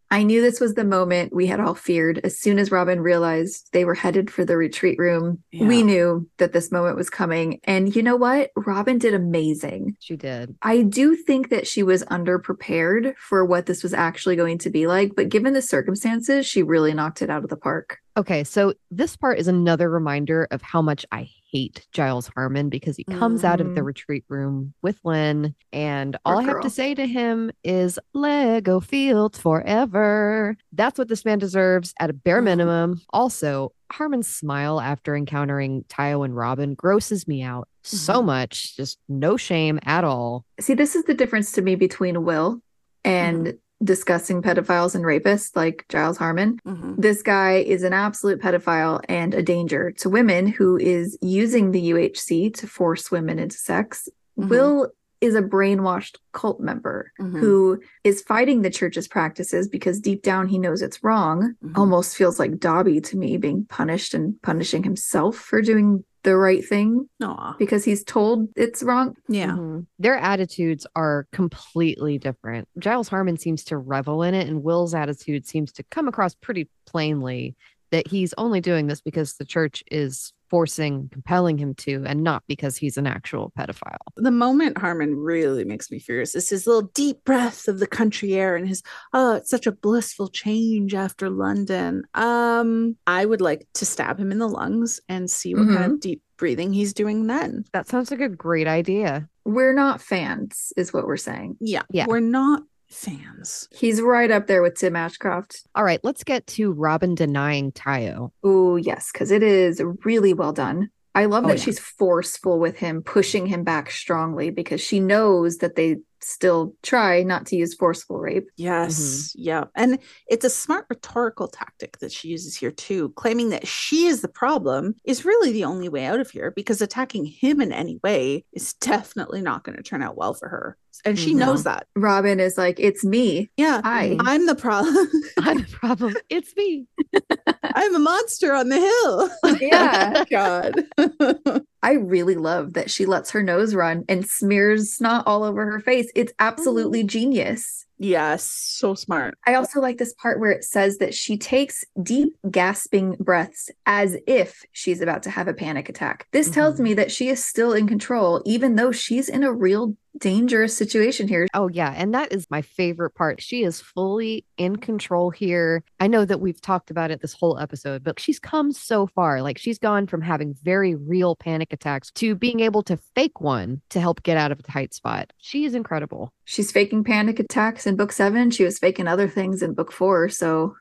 I knew this was the moment we had all feared. As soon as Robin realized they were headed for the retreat room, Yeah. we knew that this moment was coming. And you know what? Robin did amazing. She did. I do think that she was underprepared for what this was actually going to be like, but given the circumstances, she really knocked it out of the park. Okay, so this part is another reminder of how much I hate Giles Harmon because he comes out of the Mhm. retreat room with Lynn, and all Poor I have to girl. say to him is Lego Fields forever. That's what this man deserves at a bare Mhm. minimum. Also, Harmon's smile after encountering Tayo and Robin grosses me out so Mhm. much. Just no shame at all. See, this is the difference to me between Will and discussing pedophiles and rapists like Giles Harmon. Mhm. This guy is an absolute pedophile and a danger to women who is using the U H C to force women into sex. Mhm. Will is a brainwashed cult member Mhm. who is fighting the church's practices because deep down he knows it's wrong. Mhm. Almost feels like Dobby to me, being punished and punishing himself for doing the right thing Aw. because he's told it's wrong. Yeah. Mhm. Their attitudes are completely different. Giles Harmon seems to revel in it, and Will's attitude seems to come across pretty plainly that he's only doing this because the church is forcing, compelling him to, and not because he's an actual pedophile. The moment Harmon really makes me furious is his little deep breath of the country air and his, oh, it's such a blissful change after London. Um, I would like to stab him in the lungs and see what kind of deep breathing he's doing then. That sounds like a great idea. We're not fans, is what we're saying. Yeah. Yeah. We're not fans. He's right up there with Tim Ashcroft. All right, let's get to Robin denying Tayo. Oh, yes, because it is really well done. I love Oh, that yeah. she's forceful with him, pushing him back strongly because she knows that they still try not to use forceful rape. Yes. Yeah. And it's a smart rhetorical tactic that she uses here too, claiming that she is the problem is really the only way out of here because attacking him in any way is definitely not going to turn out well for her. And she No. knows that. Robin is like, it's me. Yeah. Hi. Mhm. I'm the problem. I'm the problem. It's me. I'm a monster on the hill. Yeah. God. I really love that she lets her nose run and smears snot all over her face. It's absolutely genius. Yes. So smart. I also like this part where it says that she takes deep, gasping breaths as if she's about to have a panic attack. This tells Mhm. me that she is still in control, even though she's in a real dangerous situation here. Oh, yeah. And that is my favorite part. She is fully in control here. I know that we've talked about it this whole episode, but she's come so far. Like, she's gone from having very real panic attacks to being able to fake one to help get out of a tight spot. She is incredible. She's faking panic attacks in book seven. She was faking other things in book four. So,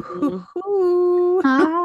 Ooh.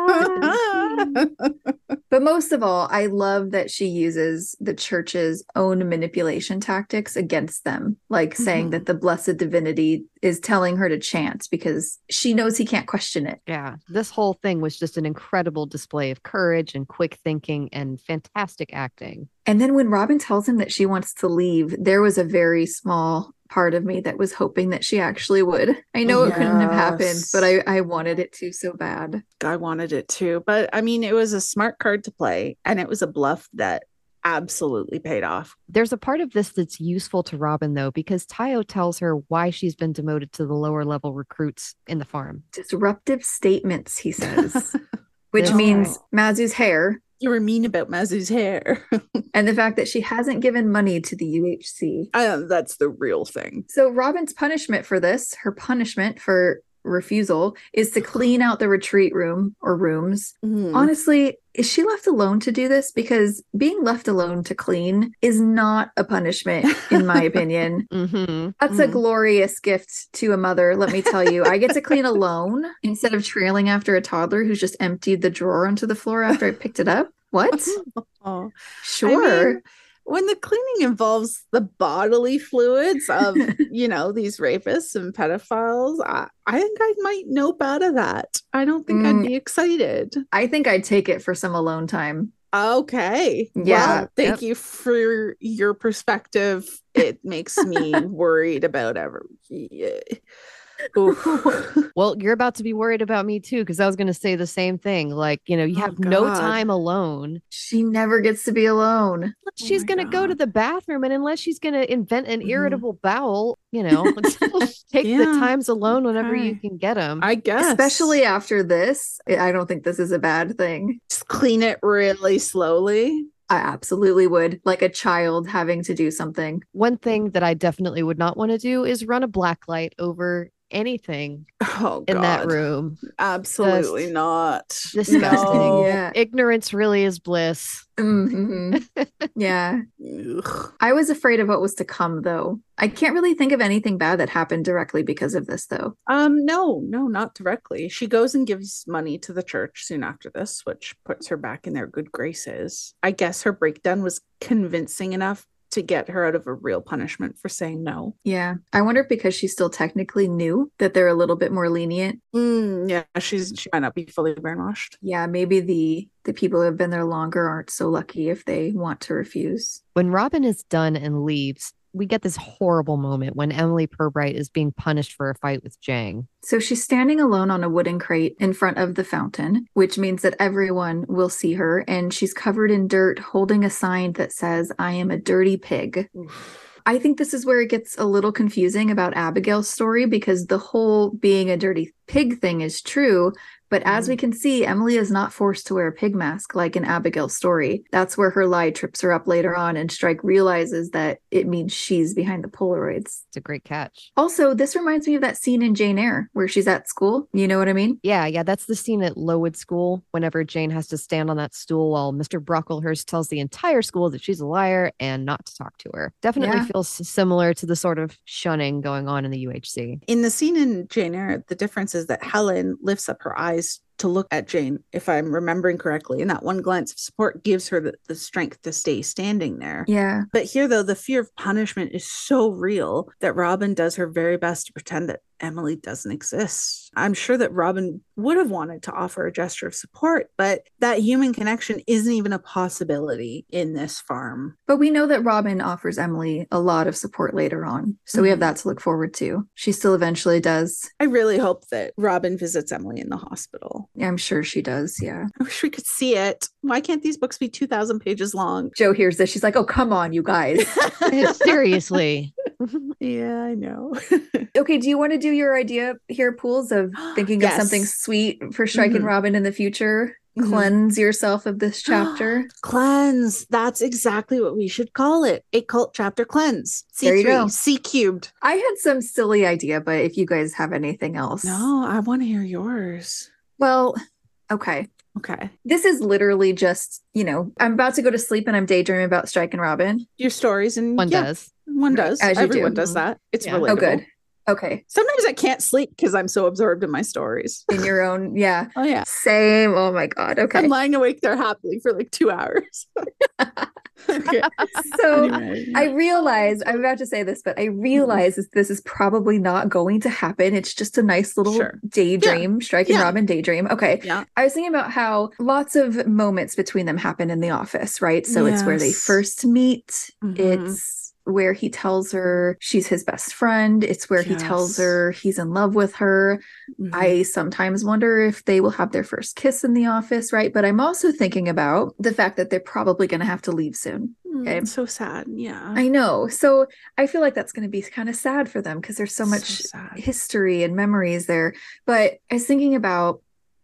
but most of all, I love that she uses the church's own manipulation tactics against them, like saying Mhm. that the blessed divinity is telling her to chant because she knows he can't question it. Yeah. This whole thing was just an incredible display of courage and quick thinking and fantastic acting. And then when Robin tells him that she wants to leave, there was a very small part of me that was hoping that she actually would. I know it couldn't have happened, Yes. but I, I wanted it to so bad. I wanted it too. But I mean, it was a smart card to play, and it was a bluff that absolutely paid off. There's a part of this that's useful to Robin, though, because Tayo tells her why she's been demoted to the lower level recruits in the farm. Disruptive statements, he says, which That's means Mazu's hair You were mean about Mazu's hair. and the fact that she hasn't given money to the U H C. Uh, that's the real thing. So Robin's punishment for this, her punishment for refusal, is to clean out the retreat room or rooms. Mhm. Honestly, is she left alone to do this? Because being left alone to clean is not a punishment, in my opinion. Mm-hmm. That's a Mhm. glorious gift to a mother, let me tell you. I get to clean alone instead of trailing after a toddler who's just emptied the drawer onto the floor after I picked it up. What? Oh. Sure. I mean, when the cleaning involves the bodily fluids of, you know, these rapists and pedophiles, I, I think I might nope out of that. I don't think Mm. I'd be excited. I think I'd take it for some alone time. Okay. Yeah. Well, thank Yep. you for your perspective. It makes me worried about every. Yeah. Well, you're about to be worried about me too, because I was going to say the same thing. Like, you know, you have Oh, no God. time alone. She never gets to be alone. Oh She's my going to go to God. the bathroom, and unless she's going to invent an Mhm. irritable bowel, you know, take the Yeah. times alone whenever you Okay. can get them. I guess. Especially after this, I don't think this is a bad thing. Just clean it really slowly. I absolutely would, like a child having to do something. One thing that I definitely would not want to do is run a black light over anything Oh, in that God. room. Absolutely Just not. disgusting. No. Yeah. Ignorance really is bliss. hmm Yeah. Ugh. I was afraid of what was to come, though. I can't really think of anything bad that happened directly because of this, though. Um, no, no, not directly. She goes and gives money to the church soon after this, which puts her back in their good graces. I guess her breakdown was convincing enough to get her out of a real punishment for saying no. Yeah. I wonder if because she still technically knew that they're a little bit more lenient. Mm, yeah, she's she might not be fully brainwashed. Yeah, maybe the the people who have been there longer aren't so lucky if they want to refuse. When Robin is done and leaves, we get this horrible moment when Emily Pirbright is being punished for a fight with Jang. So she's standing alone on a wooden crate in front of the fountain, which means that everyone will see her, and she's covered in dirt holding a sign that says, "I am a dirty pig." Oof. I think this is where it gets a little confusing about Abigail's story, because the whole being a dirty pig thing is true. But as we can see, Emily is not forced to wear a pig mask like in Abigail's story. That's where her lie trips her up later on, and Strike realizes that it means she's behind the Polaroids. It's a great catch. Also, this reminds me of that scene in Jane Eyre where she's at school. You know what I mean? Yeah, yeah, that's the scene at Lowood School whenever Jane has to stand on that stool while Mister Brocklehurst tells the entire school that she's a liar and not to talk to her. Definitely Yeah. feels similar to the sort of shunning going on in the U H C. In the scene in Jane Eyre, the difference is that Helen lifts up her eyes to look at Jane, if I'm remembering correctly. And that one glance of support gives her the, the strength to stay standing there. Yeah. But here, though, the fear of punishment is so real that Robin does her very best to pretend that Emily doesn't exist. I'm sure that Robin would have wanted to offer a gesture of support, but that human connection isn't even a possibility in this farm. But we know that Robin offers Emily a lot of support later on. So we have that to look forward to. She still eventually does. I really hope that Robin visits Emily in the hospital. I'm sure she does. Yeah. I wish we could see it. Why can't these books be two thousand pages long? Jo hears this. She's like, oh, come on, you guys. Seriously. Yeah, I know. Okay, do you want to do your idea here, Pools, of thinking Yes. of something sweet for Strike and Mhm. Robin in the future? Mhm. Cleanse yourself of this chapter. Cleanse. That's exactly what we should call it. A cult chapter cleanse. C three, There you go. C cubed. I had some silly idea, but if you guys have anything else. No, I want to hear yours. Well, okay. Okay. This is literally just, you know, I'm about to go to sleep and I'm daydreaming about Strike and Robin. Your stories and One yeah, does. one does. As you Everyone do. does that. It's Yeah. relatable. Oh, good. Okay. Sometimes I can't sleep because I'm so absorbed in my stories. In your own, yeah. Oh yeah. Same. Oh my God. Okay. I'm lying awake there happily for like two hours. Okay. So Anyway. I realize, I'm about to say this, but I realize this, this is probably not going to happen. It's just a nice little Sure. daydream, Strike and Yeah. Robin daydream. Okay. Yeah. I was thinking about how lots of moments between them happen in the office, right? So it's where they Yes. first meet. Mhm. It's where he tells her she's his best friend. It's where he tells Yes. her he's in love with her. Mhm. I sometimes wonder if they will have their first kiss in the office, right? But I'm also thinking about the fact that they're probably going to have to leave soon. Mm, okay. So sad. Yeah. I know. So I feel like that's going to be kind of sad for them because there's so much sad. history and memories there. But I was thinking about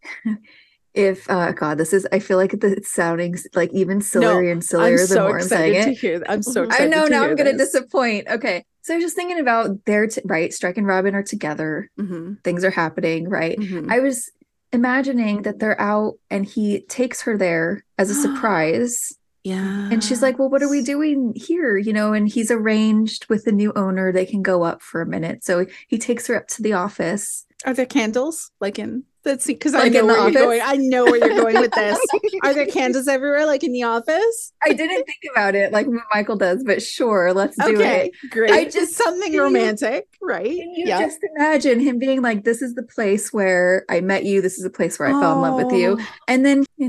if, uh, God, this is, I feel like the, it's sounding like even sillier and sillier I'm the so more I'm saying excited to it. hear that. I'm so I excited know to now hear I'm going to this. disappoint. Okay. So I was just thinking about their, t- right? Strike and Robin are together. Mhm. Things are happening, right? Mhm. I was imagining that they're out and he takes her there as a surprise. Yeah. And she's like, well, what are we doing here? You know, and he's arranged with the new owner. They can go up for a minute. So he takes her up to the office. Are there candles like in let's see because I Like know in The where Office? you're going. I know where you're going with this. Are there candles everywhere like in the office? I didn't think about it like what Michael does, but sure, let's do Okay, it. great. I Just just- something can you- romantic, right? Can you Yeah. just imagine him being like, this is the place where I met you. This is the place where I fell in love with you. Oh, And then, you know,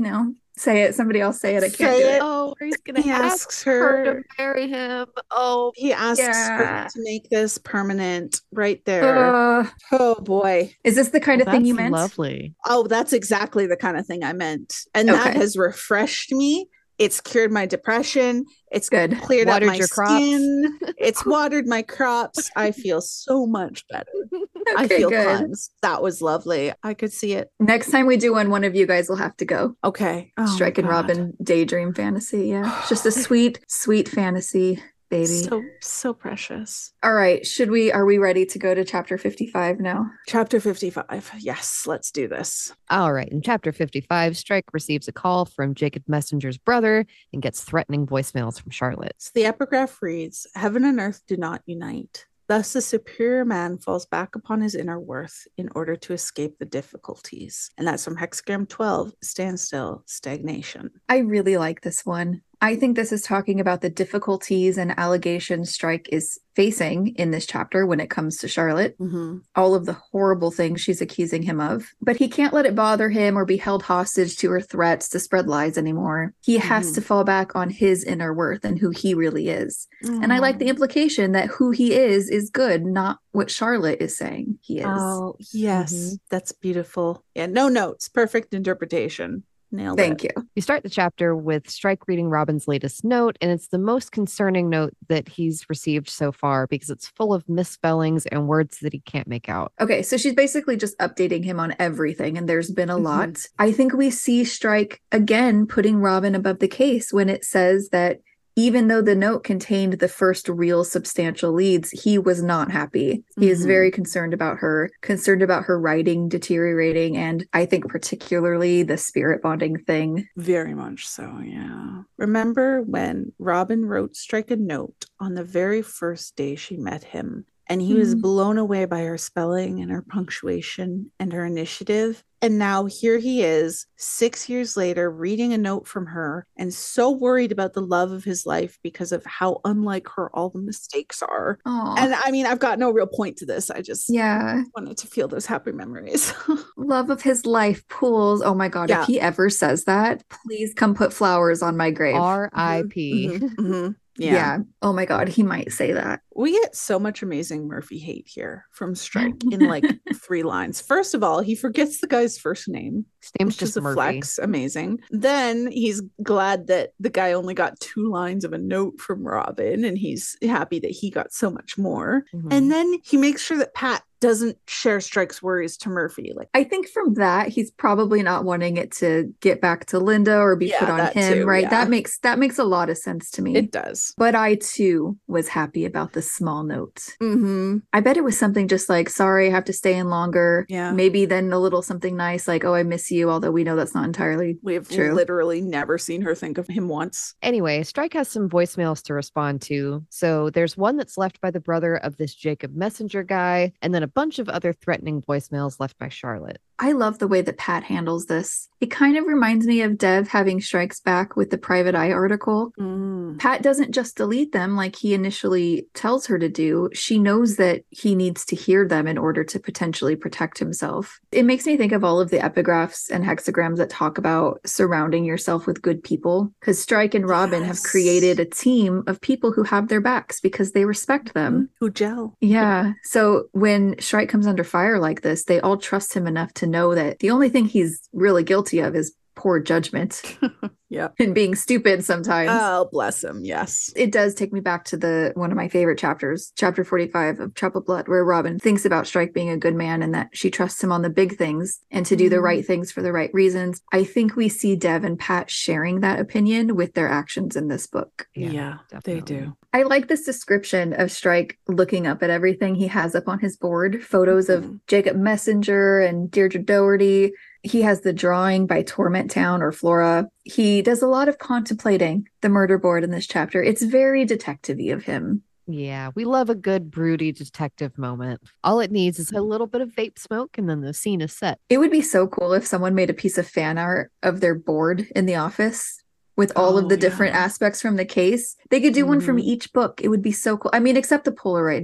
Say it. Somebody else say it. I can't Say do it. it. Oh, he's gonna He ask asks her her. to marry him. Oh, He asks her Yeah. to make this permanent right there. Uh, Oh boy. is this the kind well, of thing you that's meant? lovely. Oh, that's exactly the kind of thing I meant. And that Okay. has refreshed me. It's cured my depression. It's Good. cleared Watered up my your crops. skin. It's watered my crops. I feel so much better. I Okay, feel good. cleansed. That was lovely. I could see it. Next time we do one, one of you guys will have to go. Okay. Oh, Strike my and God. Robin daydream fantasy. Yeah. It's just a sweet, sweet fantasy, baby. So, so precious. All right. Should we, are we ready to go to chapter fifty-five now? Chapter fifty-five. Yes, let's do this. All right. In chapter fifty-five, Strike receives a call from Jacob Messenger's brother and gets threatening voicemails from Charlotte. So the epigraph reads, Heaven and earth do not unite. Thus, the superior man falls back upon his inner worth in order to escape the difficulties. And that's from hexagram twelve, standstill, stagnation. I really like this one. I think this is talking about the difficulties and allegations Strike is facing in this chapter when it comes to Charlotte. Mm-hmm. All of the horrible things she's accusing him of. But he can't let it bother him or be held hostage to her threats to spread lies anymore. He has Mhm. to fall back on his inner worth and who he really is. And I like the implication that who he is is good, not what Charlotte is saying he is. Oh, yes. Mhm. That's beautiful. Yeah, no notes. Perfect interpretation. Nailed Thank it. you. You start the chapter with Strike reading Robin's latest note, and it's the most concerning note that he's received so far because it's full of misspellings and words that he can't make out. Okay, so she's basically just updating him on everything, and there's been a Mhm. lot. I think we see Strike again putting Robin above the case when it says that even though the note contained the first real substantial leads, he was not happy. He is Mhm. very concerned about her, concerned about her writing deteriorating, and I think particularly the spirit bonding thing. Very much so, yeah. Remember when Robin wrote Strike a note on the very first day she met him, and he was Mhm. blown away by her spelling and her punctuation and her initiative. And now here he is, six years later, reading a note from her and so worried about the love of his life because of how unlike her all the mistakes are. Aw. And I mean, I've got no real point to this. I just Yeah. wanted to feel those happy memories. Love of his life pools. Oh my God. Yeah. If he ever says that, please come put flowers on my grave. R I P Mhm, mhm. Yeah. Yeah. Oh my God. He might say that. We get so much amazing Murphy hate here from Strike in like three lines. First of all, he forgets the guy's first name, His name's which is just a Murphy. flex. Amazing. Then he's glad that the guy only got two lines of a note from Robin, and he's happy that he got so much more. Mhm. And then he makes sure that Pat doesn't share Strike's worries to Murphy. Like, I think from that, he's probably not wanting it to get back to Linda or be Yeah, put on that him, too, right? yeah. That makes that makes a lot of sense to me. it does. But I too was happy about the small note. Mm-hmm. I bet it was something just like, sorry, I have to stay in longer. Yeah. Maybe then a little something nice like, oh, I miss you, although we know that's not entirely We've true. literally never seen her think of him once. Anyway, Strike has some voicemails to respond to. So there's one that's left by the brother of this Jacob Messenger guy, and then a bunch of other threatening voicemails left by Charlotte. I love the way that Pat handles this. It kind of reminds me of Dev having Strikes back with the Private Eye article. Mm. Pat doesn't just delete them like he initially tells her to do. She knows that he needs to hear them in order to potentially protect himself. It makes me think of all of the epigraphs and hexagrams that talk about surrounding yourself with good people. Because Strike and Robin have Yes. created a team of people who have their backs because they respect them. Who gel. Yeah. So when Strike comes under fire like this, they all trust him enough to know that the only thing he's really guilty of is poor judgment Yeah. and being stupid sometimes. Oh, bless him. Yes. It does take me back to the one of my favorite chapters, chapter forty-five of Trap of Blood, where Robin thinks about Strike being a good man and that she trusts him on the big things and to do the Mhm. right things for the right reasons. I think we see Dev and Pat sharing that opinion with their actions in this book. Yeah, they definitely. do. I like this description of Strike looking up at everything he has up on his board, photos of Mhm. Jacob Messenger and Deirdre Doherty. He has the drawing by Torment Town or Flora. He does a lot of contemplating the murder board in this chapter. It's very detective-y of him. Yeah, we love a good broody detective moment. All it needs is a little bit of vape smoke and then the scene is set. It would be so cool if someone made a piece of fan art of their board in the office with all of Oh, the different yeah. aspects from the case. They could do one from Mhm. each book. It would be so cool. I mean, except the Polaroids.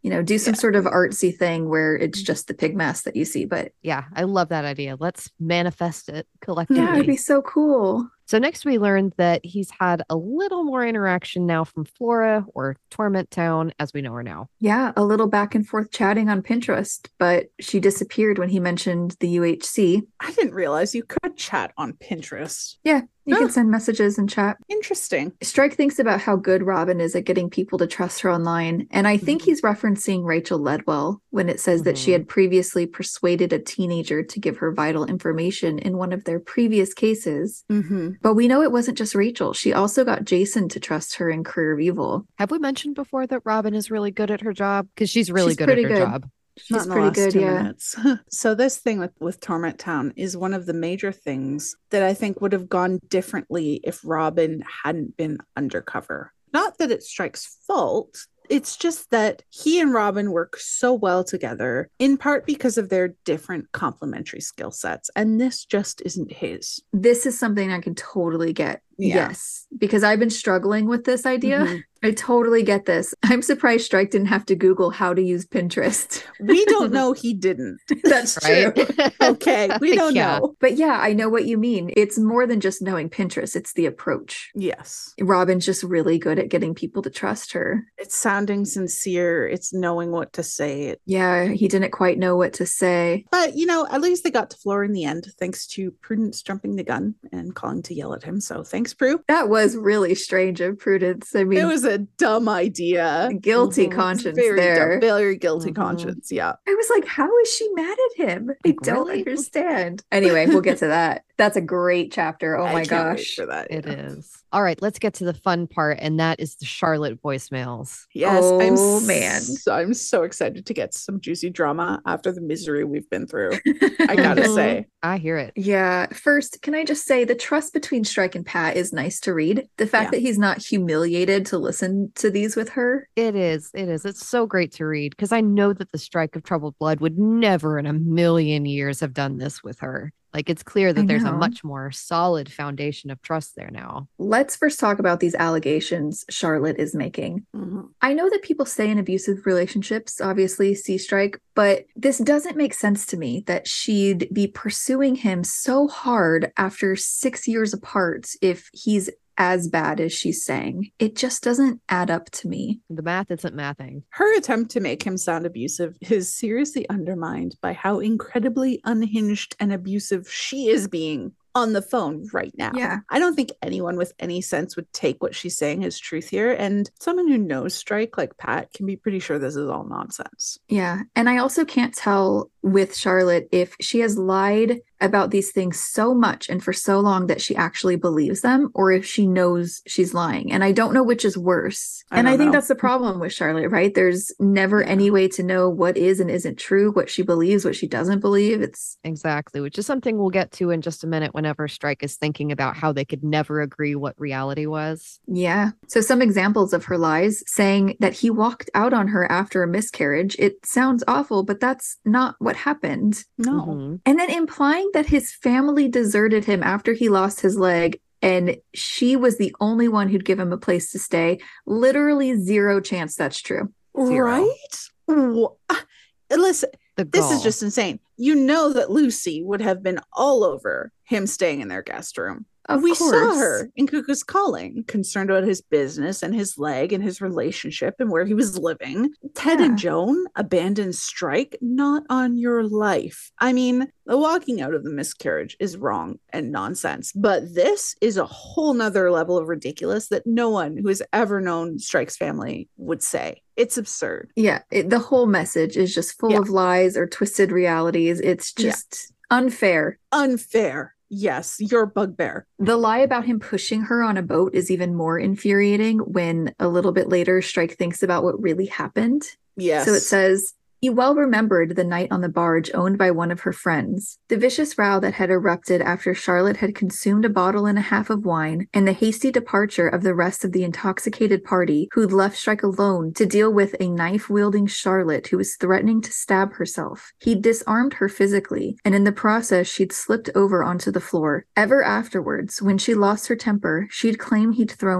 you know, do some Yeah. sort of artsy thing where it's just the pig mask that you see. But Yeah, I love that idea. Let's manifest it collectively. yeah, it'd be so cool. So next we learned that he's had a little more interaction now from Flora, or Torment Town as we know her now. Yeah, a little back and forth chatting on Pinterest, but she disappeared when he mentioned the U H C. I didn't realize you could chat on Pinterest. Yeah, you Oh. can send messages and chat. Interesting. Strike thinks about how good Robin is at getting people to trust her online, and I think Mhm. he's referencing Rachel Ledwell when it says that she Mhm. had previously persuaded a teenager to give her vital information in one of their previous cases. Mm-hmm. But we know it wasn't just Rachel. She also got Jason to trust her in Career of Evil. Have we mentioned before that Robin is really good at her job? Because she's really She's good at pretty her good. job. She's Not in the pretty last good, two yeah. minutes. So this thing with, with Torment Town is one of the major things that I think would have gone differently if Robin hadn't been undercover. Not that it's Strike's fault. It's just that he and Robin work so well together, in part because of their different complementary skill sets. And this just isn't his. This is something I can totally get. Yeah. Yes, because I've been struggling with this idea. Mhm. I totally get this. I'm surprised Strike didn't have to Google how to use Pinterest. We don't know he didn't. That's Right? true. Okay, we don't Yeah. know. But yeah, I know what you mean. It's more than just knowing Pinterest, it's the approach. Yes. Robin's just really good at getting people to trust her. It's sounding sincere. It's knowing what to say. Yeah, he didn't quite know what to say. But, you know, at least they got to Flora in the end, thanks to Prudence jumping the gun and calling to yell at him. So thanks, Prue. That was really strange of Prudence. I mean, It was a dumb idea. guilty Mhm. conscience Very there. dumb. Very guilty Mhm. conscience. Yeah. I was like, how is she mad at him? I Like, don't really? understand. Anyway, we'll get to that. That's a great chapter. Oh I my can't wait gosh. for that. It yeah. is. All right, let's get to the fun part, and that is the Charlotte voicemails. Yes, I'm Oh, man. so, I'm so excited to get some juicy drama after the misery we've been through. I gotta Mhm. say. I hear it. Yeah. First, can I just say the trust between Strike and Pat is nice to read. The fact Yeah. that he's not humiliated to listen to these with her. It is. It is. It's so great to read because I know that the Strike of Troubled Blood would never in a million years have done this with her. Like, it's clear that I there's a know. much more solid foundation of trust there now. Let's first talk about these allegations Charlotte is making. Mhm. I know that people stay in abusive relationships, obviously, see Strike, but this doesn't make sense to me that she'd be pursuing him so hard after six years apart if he's as bad as she's saying. It just doesn't add up to me. The math isn't mathing. Her attempt to make him sound abusive is seriously undermined by how incredibly unhinged and abusive she is being on the phone right now. Yeah. I don't think anyone with any sense would take what she's saying as truth here. And someone who knows Strike, like Pat, can be pretty sure this is all nonsense. Yeah. And I also can't tell with Charlotte if she has lied about these things so much and for so long that she actually believes them, or if she knows she's lying. And I don't know which is worse. I and I don't think know. that's the problem with Charlotte, right? There's never Yeah. any way to know what is and isn't true, what she believes, what she doesn't believe. It's Exactly, which is something we'll get to in just a minute whenever Strike is thinking about how they could never agree what reality was. yeah. So some examples of her lies, saying that he walked out on her after a miscarriage. It sounds awful, but that's not what happened. No. Mhm. And then implying that his family deserted him after he lost his leg and she was the only one who'd give him a place to stay. Literally zero chance that's true. Zero. Right? Wha- Listen, The this is gall. just insane. You know that Lucy would have been all over him staying in their guest room. Of we course. saw her in Cuckoo's Calling, concerned about his business and his leg and his relationship and where he was living. Ted Yeah. and Joan abandoned Strike, not on your life. I mean, the walking out of the miscarriage is wrong and nonsense, but this is a whole nother level of ridiculous that no one who has ever known Strike's family would say. It's absurd. Yeah. It, the whole message is just full Yeah. of lies or twisted realities. It's Yeah. just unfair. Unfair. Yes, you're a bugbear. The lie about him pushing her on a boat is even more infuriating when a little bit later Strike thinks about what really happened. Yes. So it says, he well remembered the night on the barge owned by one of her friends, the vicious row that had erupted after Charlotte had consumed a bottle and a half of wine, and the hasty departure of the rest of the intoxicated party who'd left Strike alone to deal with a knife-wielding Charlotte who was threatening to stab herself. He'd disarmed her physically, and in the process she'd slipped over onto the floor. Ever afterwards, when she lost her temper, she'd claim he'd thrown her.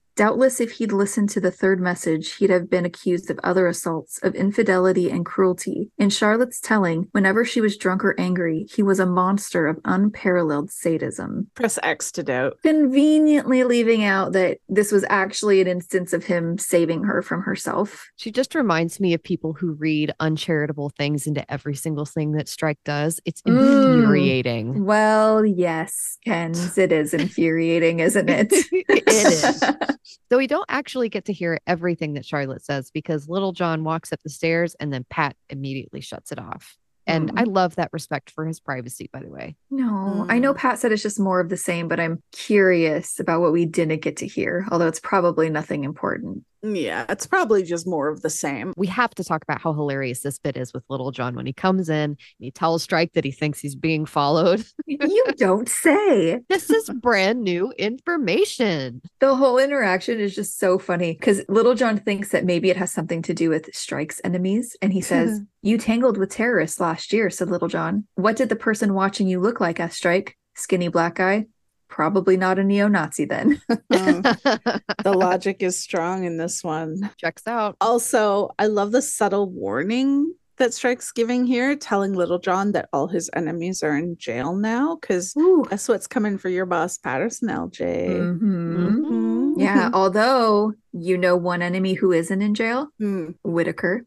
Doubtless, if he'd listened to the third message, he'd have been accused of other assaults, of infidelity and cruelty. In Charlotte's telling, whenever she was drunk or angry, he was a monster of unparalleled sadism. Press X to doubt. Conveniently leaving out that this was actually an instance of him saving her from herself. She just reminds me of people who read uncharitable things into every single thing that Strike does. It's infuriating. Mm. Well, yes, Kens, it is infuriating, isn't it? It is. So we don't actually get to hear everything that Charlotte says because Little John walks up the stairs and then Pat immediately shuts it off. And mm. I love that respect for his privacy, by the way. No, Mm. I know Pat said it's just more of the same, but I'm curious about what we didn't get to hear, although it's probably nothing important. Yeah, it's probably just more of the same. We have to talk about how hilarious this bit is with Little John when he comes in and he tells Strike that he thinks he's being followed. You don't say. This is brand new information. The whole interaction is just so funny because Little John thinks that maybe it has something to do with Strike's enemies. And he says, you tangled with terrorists last year, said Little John. What did the person watching you look like, asked Strike. Skinny black guy. Probably not a neo-Nazi then. um, the logic is strong in this one. Checks out. Also, I love the subtle warning that Strike's giving here, telling Little John that all his enemies are in jail now, because guess what's coming for your boss, Patterson, L J. Mm-hmm. Mm-hmm. Yeah, although you know one enemy who isn't in jail? Mm. Whitaker.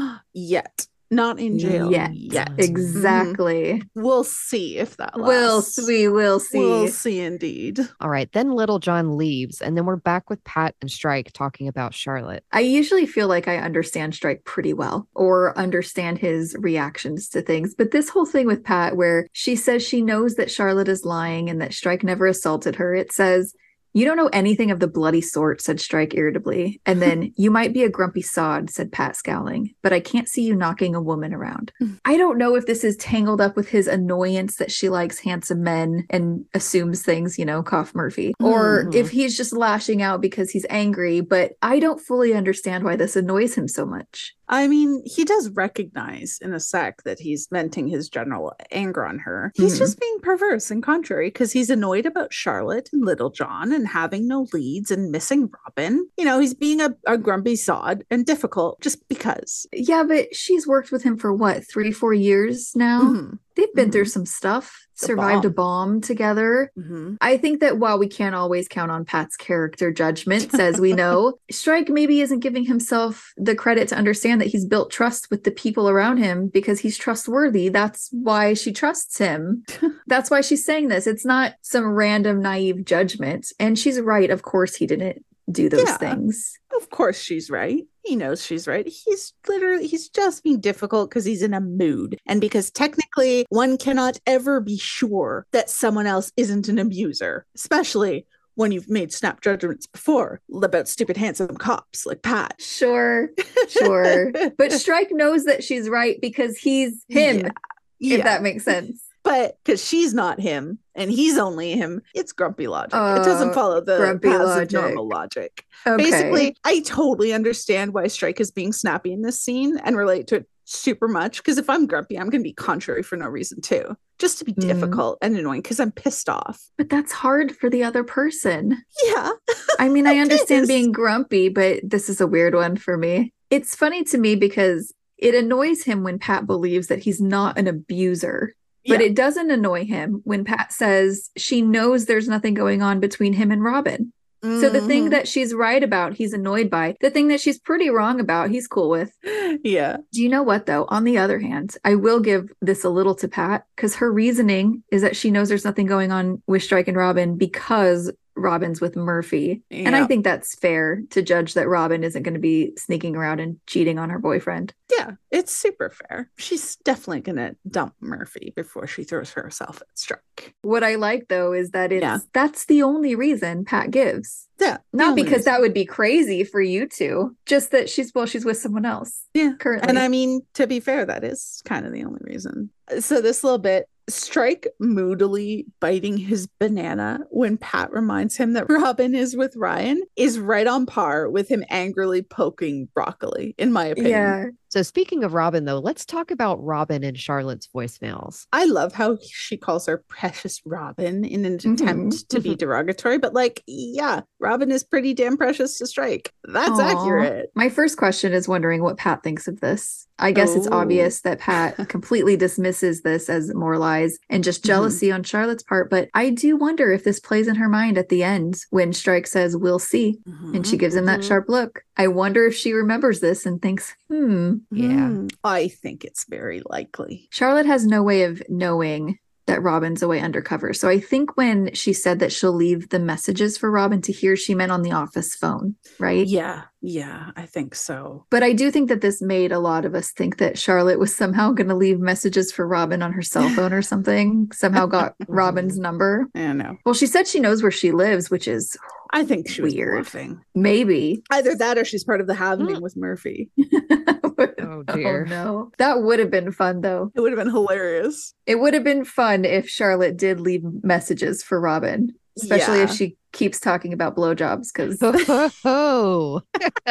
Yet. Not in jail yet. yet. Exactly. Mm-hmm. We'll see if that lasts. We'll, we will see. We'll see indeed. All right. Then Little John leaves, and then we're back with Pat and Strike talking about Charlotte. I usually feel like I understand Strike pretty well or understand his reactions to things. But this whole thing with Pat, where she says she knows that Charlotte is lying and that Strike never assaulted her, it says, you don't know anything of the bloody sort, said Strike irritably. And then, you might be a grumpy sod, said Pat scowling, but I can't see you knocking a woman around. I don't know if this is tangled up with his annoyance that she likes handsome men and assumes things, you know, cough Murphy, or mm-hmm. if he's just lashing out because he's angry, but I don't fully understand why this annoys him so much. I mean, he does recognize in a sec that he's venting his general anger on her. He's mm-hmm. just being perverse and contrary because he's annoyed about Charlotte and Little John and having no leads and missing Robin. You know, he's being a, a grumpy sod and difficult just because. Yeah, but she's worked with him for what, three, four years now? Mm-hmm. They've been mm-hmm. through some stuff, the survived bomb. a bomb together. Mm-hmm. I think that while we can't always count on Pat's character judgments, as we know, Strike maybe isn't giving himself the credit to understand that he's built trust with the people around him because he's trustworthy. That's why she trusts him. That's why she's saying this. It's not some random naive judgment. And she's right. Of course, he didn't do those yeah, things. Of course she's right. He knows she's right. He's literally, he's just being difficult because he's in a mood. And because technically one cannot ever be sure that someone else isn't an abuser, especially when you've made snap judgments before about stupid handsome cops like Pat. Sure, sure. But Strike knows that she's right because he's him, yeah. if yeah. that makes sense. But because she's not him and he's only him, it's grumpy logic. Uh, it doesn't follow the grumpy paths logic. of normal logic. Okay. Basically, I totally understand why Strike is being snappy in this scene and relate to it super much. Because if I'm grumpy, I'm going to be contrary for no reason too. Just to be mm. difficult and annoying because I'm pissed off. But that's hard for the other person. Yeah. I mean, I understand is. being grumpy, but this is a weird one for me. It's funny to me because it annoys him when Pat believes that he's not an abuser. But yeah. it doesn't annoy him when Pat says she knows there's nothing going on between him and Robin. Mm-hmm. So the thing that she's right about, he's annoyed by. The thing that she's pretty wrong about, he's cool with. Yeah. Do you know what, though? On the other hand, I will give this a little to Pat because her reasoning is that she knows there's nothing going on with Strike and Robin because Robin's with Murphy. Yeah. And I think that's fair to judge that Robin isn't going to be sneaking around and cheating on her boyfriend. Yeah, it's super fair. She's definitely going to dump Murphy before she throws herself at Strike. What I like, though, is that it's yeah. that's the only reason Pat gives. Yeah. Not because reason. that would be crazy for you two. Just that she's, well, she's with someone else. Yeah. Currently. And I mean, to be fair, that is kind of the only reason. So this little bit, Strike moodily biting his banana when Pat reminds him that Robin is with Ryan is right on par with him angrily poking Broccoli, in my opinion. Yeah. So speaking of Robin, though, let's talk about Robin and Charlotte's voicemails. I love how she calls her precious Robin in an Mhm. attempt to be derogatory, but like, yeah, Robin is pretty damn precious to Strike. That's Aw. accurate. My first question is wondering what Pat thinks of this. I guess it's Oh. obvious that Pat completely dismisses this as more lies and just jealousy on Charlotte's part, but I do wonder if this plays in her mind at the end when Strike says, "We'll see," and she gives him that Mhm. sharp look. I wonder if she remembers this and thinks, hmm. Yeah. Hmm, I think it's very likely. Charlotte has no way of knowing that Robin's away undercover. So I think when she said that she'll leave the messages for Robin to hear, she meant on the office phone, right? Yeah, yeah, I think so. But I do think that this made a lot of us think that Charlotte was somehow going to leave messages for Robin on her cell phone or something, somehow got Robin's number. I don't know. Well, she said she knows where she lives, which is I think she was Weird. bluffing. maybe. Either that or she's part of the halvening with Murphy. Oh, dear. Oh, no. That would have been fun, though. It would have been hilarious. It would have been fun if Charlotte did leave messages for Robin, especially if Yeah. she keeps talking about blowjobs, because Oh,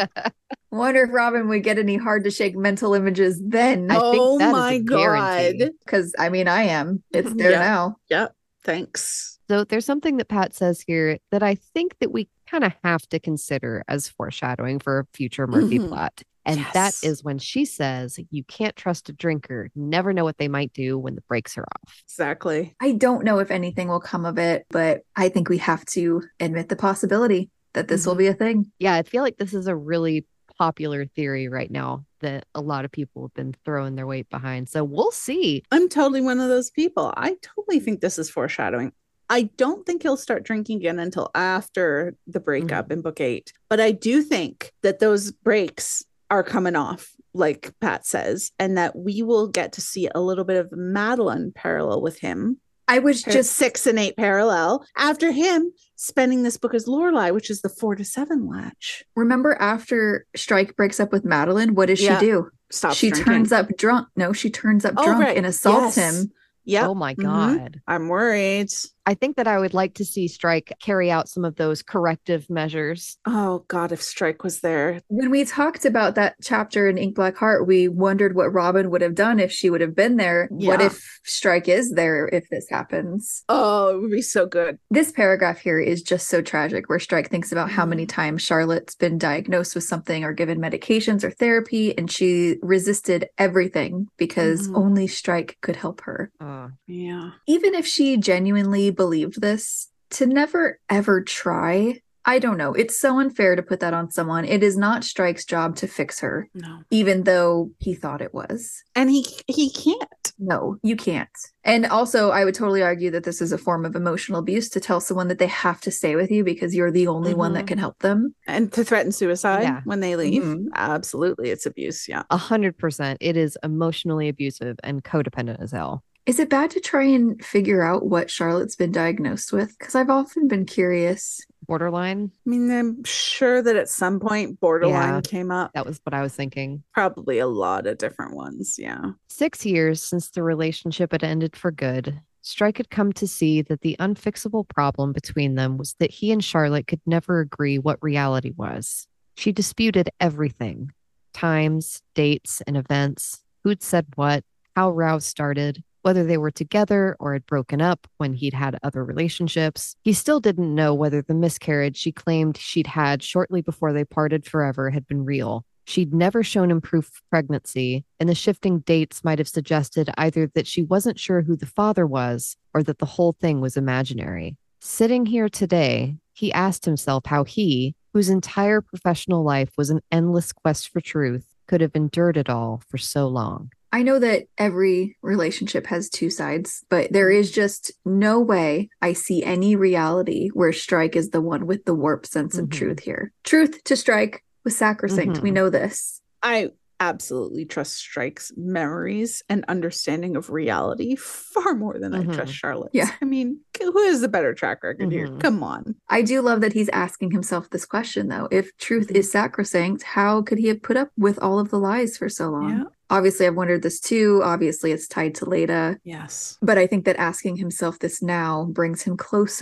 wonder if Robin would get any hard to shake mental images then. I think oh that is my a guarantee. god. Because, I mean, I am. It's there Yeah. now. Yep. Thanks. So there's something that Pat says here that I think that we kind of have to consider as foreshadowing for a future Murphy Mhm. plot. And that Yes. is when she says, you can't trust a drinker. Never know what they might do when the brakes are off. Exactly. I don't know if anything will come of it, but I think we have to admit the possibility that this will Mhm. be a thing. Yeah, I feel like this is a really popular theory right now that a lot of people have been throwing their weight behind. So we'll see. I'm totally one of those people. I totally think this is foreshadowing. I don't think he'll start drinking again until after the breakup in book eight. But I do think that those breaks are coming off, like Pat says, and that we will get to see a little bit of Madeline parallel with him. I was Just just six and eight parallel after him spending this book as Lorelai, which is the four to seven latch. remember after Strike breaks up with Madeline, what does Yeah. she do? Stop. She turns up drunk. No, she turns up Oh, drunk right. and assaults Yes. him. Yeah. Oh my Mhm. God. I'm worried. I think that I would like to see Strike carry out some of those corrective measures. Oh God, if Strike was there. When we talked about that chapter in Ink Black Heart, we wondered what Robin would have done if she would have been there. What Yeah. if Strike is there if this happens? Oh, it would be so good. This paragraph here is just so tragic, where Strike thinks about how many Mhm. times Charlotte's been diagnosed with something or given medications or therapy, and she resisted everything because Mhm. only Strike could help her. Uh, Yeah. Even if she genuinely believed this, to never ever try, I don't know. It's so unfair to put that on someone. It is not Strike's job to fix her, No. even though he thought it was. And he he can't. No, you can't. And also, I would totally argue that this is a form of emotional abuse to tell someone that they have to stay with you because you're the only one that Mhm. can help them. And to threaten suicide Yeah. when they leave. Mhm. Absolutely. It's abuse. Yeah. A hundred percent. It is emotionally abusive and codependent as hell. Is it bad to try and figure out what Charlotte's been diagnosed with? Because I've often been curious. Borderline. I mean, I'm sure that at some point borderline Yeah. came up. That was what I was thinking. Probably a lot of different ones. Yeah. Six years since the relationship had ended for good, Strike had come to see that the unfixable problem between them was that he and Charlotte could never agree what reality was. She disputed everything: times, dates, and events, who'd said what, how rows started, whether they were together or had broken up when he'd had other relationships. He still didn't know whether the miscarriage she claimed she'd had shortly before they parted forever had been real. She'd never shown him proof of pregnancy, and the shifting dates might have suggested either that she wasn't sure who the father was or that the whole thing was imaginary. Sitting here today, he asked himself how he, whose entire professional life was an endless quest for truth, could have endured it all for so long. I know that every relationship has two sides, but there is just no way I see any reality where Strike is the one with the warped sense of Mhm. truth here. Truth to Strike was sacrosanct. Mhm. We know this. I absolutely trust Strike's memories and understanding of reality far more than Mhm. I trust Charlotte's. Yeah. I mean, who has the better track record here? Mhm. Come on. I do love that he's asking himself this question, though. If truth Mhm. is sacrosanct, how could he have put up with all of the lies for so long? Yeah. Obviously, I've wondered this too. Obviously, it's tied to Leda. Yes. But I think that asking himself this now brings him closer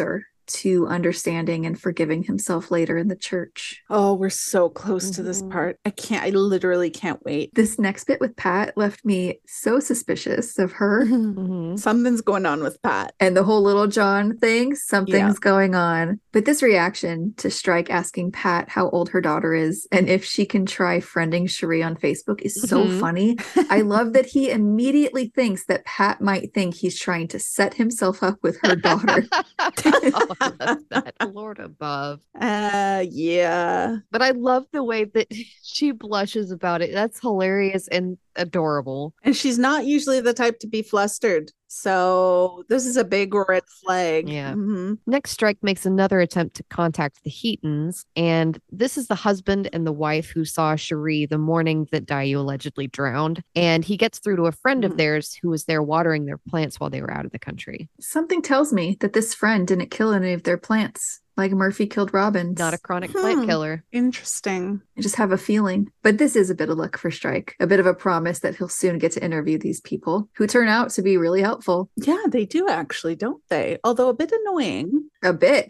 to understanding and forgiving himself later in the church. Oh, we're so close to this Mhm. part. I can't, I literally can't wait. This next bit with Pat left me so suspicious of her. Mhm. Something's going on with Pat. And the whole little John thing, something's Yeah. going on. But this reaction to Strike asking Pat how old her daughter is and if she can try friending Cherie on Facebook is so Mhm. funny. I love that he immediately thinks that Pat might think he's trying to set himself up with her daughter. Oh, I love that. Lord above. Uh, yeah. But I love the way that she blushes about it. That's hilarious and adorable. And she's not usually the type to be flustered. So this is a big red flag. Yeah. Mhm. Next, Strike makes another attempt to contact the Heatons, and this is the husband and the wife who saw Cherie the morning that Dayu allegedly drowned. And he gets through to a friend Mhm. of theirs who was there watering their plants while they were out of the country. Something tells me that this friend didn't kill any of their plants, like Murphy killed Robin's. Not a chronic plant Hmm. killer. Interesting. I just have a feeling. But this is a bit of luck for Strike, a bit of a promise that he'll soon get to interview these people who turn out to be really helpful. Yeah, they do actually, don't they? Although a bit annoying. A bit.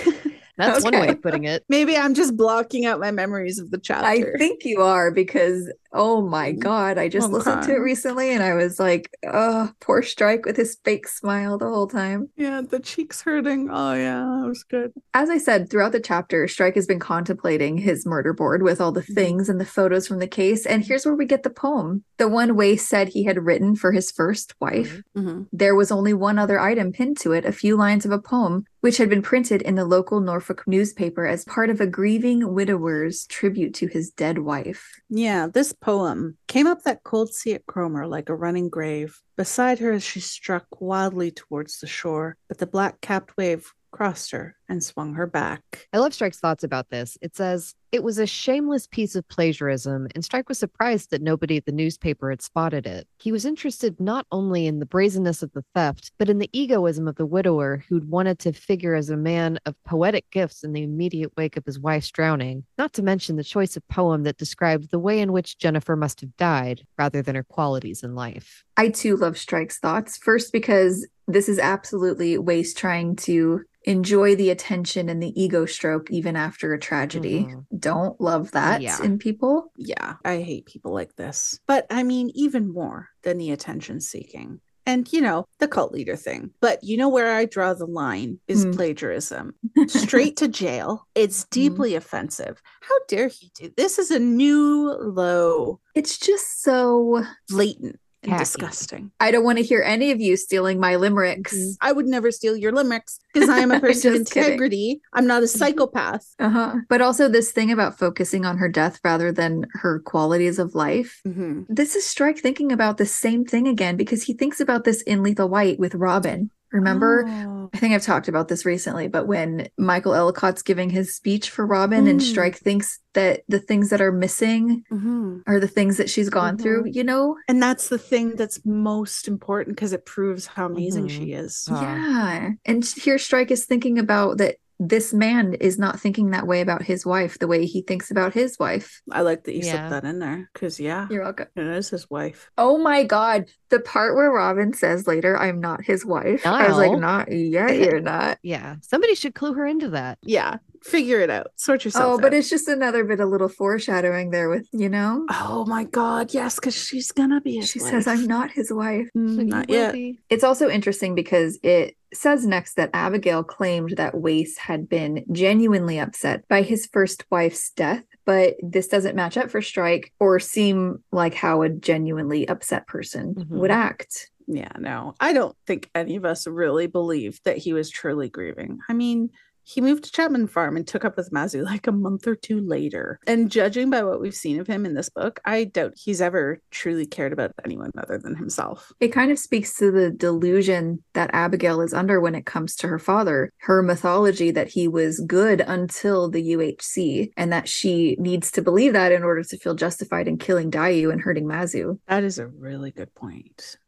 That's one way Okay. of putting it. Maybe I'm just blocking out my memories of the chapter. I think you are because, oh my Mm. God, I just listened to it Okay. recently and I was like, oh, poor Strike with his fake smile the whole time. Yeah, the cheeks hurting. Oh, yeah, that was good. As I said, throughout the chapter, Strike has been contemplating his murder board with all the Mhm. things and the photos from the case. And here's where we get the poem. The one Wace said he had written for his first wife. Mhm. There was only one other item pinned to it, a few lines of a poem, which had been printed in the local Norfolk newspaper as part of a grieving widower's tribute to his dead wife. Yeah, this poem came up that cold sea at Cromer like a running grave, beside her as she struck wildly towards the shore, but the black-capped wave crossed her and swung her back. I love Strike's thoughts about this. It says, it was a shameless piece of plagiarism, and Strike was surprised that nobody at the newspaper had spotted it. He was interested not only in the brazenness of the theft, but in the egoism of the widower who'd wanted to figure as a man of poetic gifts in the immediate wake of his wife's drowning, not to mention the choice of poem that described the way in which Jennifer must have died, rather than her qualities in life. I too love Strike's thoughts. First, because this is absolutely Wace trying to enjoy the attention and the ego stroke even after a tragedy. Mhm. Don't love that Yeah. in people. Yeah, I hate people like this. But I mean, even more than the attention seeking. And, you know, the cult leader thing. But you know where I draw the line is Hmm. plagiarism. Straight to jail. It's deeply offensive. How dare he do this? Is a new low, It's just so. blatant, and Tacky. disgusting. I don't want to hear any of you stealing my limericks. Mhm. I would never steal your limericks because I am a person of Just kidding. integrity. I'm not a psychopath. Uh-huh. But also this thing about focusing on her death rather than her qualities of life. Mhm. This is Strike thinking about the same thing again because he thinks about this in Lethal White with Robin. Remember? Oh. I think I've talked about this recently, but when Michael Ellicott's giving his speech for Robin and Mm. Strike thinks that the things that are missing Mhm. are the things that she's gone Mhm. through, you know? And that's the thing that's most important because it proves how amazing Mhm. she is. Ah. Yeah. And here Strike is thinking about that this man is not thinking that way about his wife the way he thinks about his wife. I like that you Yeah. slipped that in there because, yeah, You're welcome. it is his wife. Oh my God. The part where Robin says later, I'm not his wife. I was like, Niall. not yet, you're not. Yeah, somebody should clue her into that. Yeah, figure it out. Sort yourself Oh, out. but it's just another bit of little foreshadowing there with, you know? Oh my God, yes, because she's gonna be his She wife. says, I'm not his wife. Mm, You not will yet. be. It's also interesting because it says next that Abigail claimed that Wace had been genuinely upset by his first wife's death, but this doesn't match up for Strike or seem like how a genuinely upset person Mhm. would act. Yeah, no, I don't think any of us really believed that he was truly grieving. I mean, he moved to Chapman Farm and took up with Mazu like a month or two later. And judging by what we've seen of him in this book, I doubt he's ever truly cared about anyone other than himself. It kind of speaks to the delusion that Abigail is under when it comes to her father, her mythology that he was good until the U H C, and that she needs to believe that in order to feel justified in killing Dayu and hurting Mazu. That is a really good point.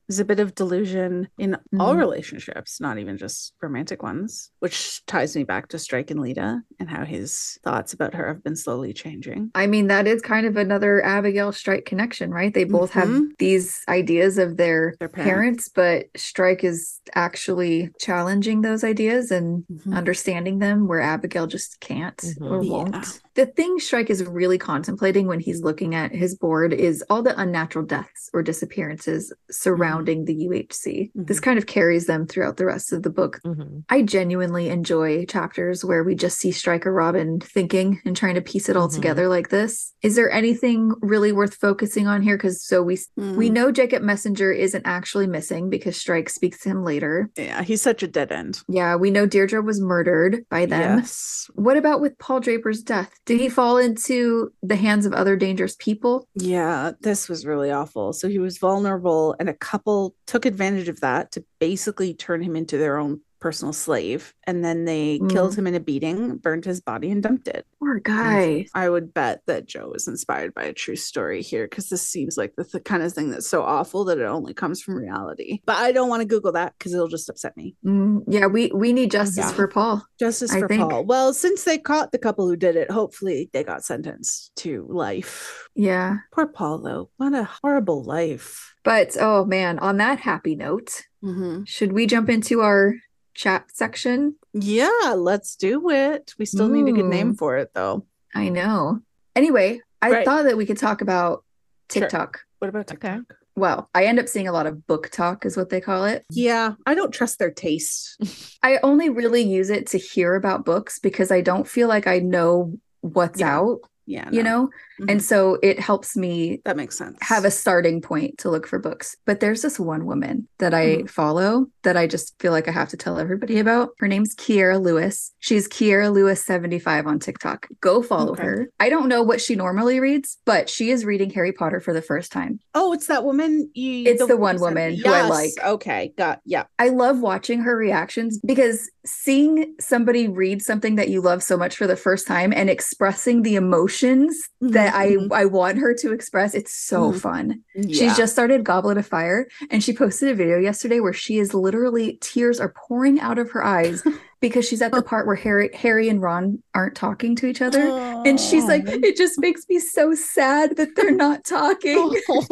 There's a bit of delusion in all Mhm. relationships, not even just romantic ones, which ties me back to Strike and Lita and how his thoughts about her have been slowly changing. I mean, that is kind of another Abigail Strike connection, right? They both have Mhm. these ideas of their, Their parents. parents, but Strike is actually challenging those ideas and Mhm. understanding them where Abigail just can't Mhm. or Yeah. won't. The thing Strike is really contemplating when he's looking at his board is all the unnatural deaths or disappearances surrounding the U H C. This Mhm. kind of carries them throughout the rest of the book. Mhm. I genuinely enjoy chapters where we just see Stryker Robin thinking and trying to piece it all Mhm. together like this. Is there anything really worth focusing on here? Because so we we Mm. know Jacob Messenger isn't actually missing because Strike speaks to him later. Yeah, he's such a dead end. Yeah, we know Deirdre was murdered by them. Yes. What about with Paul Draper's death? Did he fall into the hands of other dangerous people? Yeah, this was really awful. So he was vulnerable, and a couple took advantage of that to basically turn him into their own personal slave. And then they Mm. killed him in a beating, burned his body, and dumped it. Poor guy. I would bet that Joe was inspired by a true story here, because this seems like the th- kind of thing that's so awful that it only comes from reality. But I don't want to Google that because it'll just upset me. Mm, yeah, we we need justice Yeah. for Paul. Justice I for think. Paul. Well, since they caught the couple who did it, hopefully they got sentenced to life. Yeah. Poor Paul, though. What a horrible life. But oh man, on that happy note, Mm-hmm. should we jump into our chat section? Yeah, let's do it. We still need a good name Ooh. for it, though. I know. Anyway, I Right. thought that we could talk about Sure. TikTok. What about Okay. TikTok? Well, I end up seeing a lot of book talk, is what they call it. Yeah, I don't trust their taste. I only really use it to hear about books because I don't feel like I know what's Yeah. out, Yeah, you no. know? Mhm. And so it helps me That makes sense. have a starting point to look for books. But there's this one woman that I Mhm. follow that I just feel like I have to tell everybody about. Her name's Kiera Lewis. She's Kiera Lewis seventy-five on TikTok. Go follow Okay. her. I don't know what she normally reads, but she is reading Harry Potter for the first time. Oh, it's that woman. You, It's the you one sent woman me. who I Yes. like. Okay, got yeah. I love watching her reactions because seeing somebody read something that you love so much for the first time and expressing the emotions that I, Mhm. I want her to express, it's so Mhm. fun. Yeah. She's just started Goblet of Fire, and she posted a video yesterday where she is literally, tears are pouring out of her eyes because she's at the part where Harry, Harry and Ron aren't talking to each other. And she's like, Aw. it just makes me so sad that they're not talking.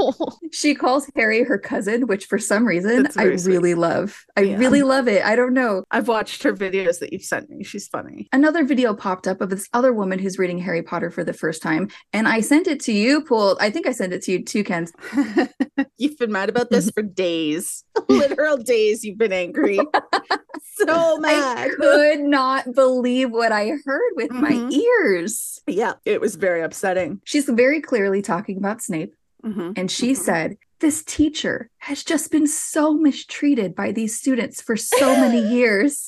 She calls Harry her cousin, which for some reason That's I very sweet. really love. I Yeah. really love it. I don't know. I've watched her videos that you've sent me. She's funny. Another video popped up of this other woman who's reading Harry Potter for the first time. And I sent it to you, Paul. I think I sent it to you too, Ken. You've been mad about this for days. Literal days you've been angry. So mad. I could not believe what I heard with my Mhm. ears. Yeah, it was very upsetting. She's very clearly talking about Snape. Mhm. And she Mhm. said, this teacher has just been so mistreated by these students for so many years.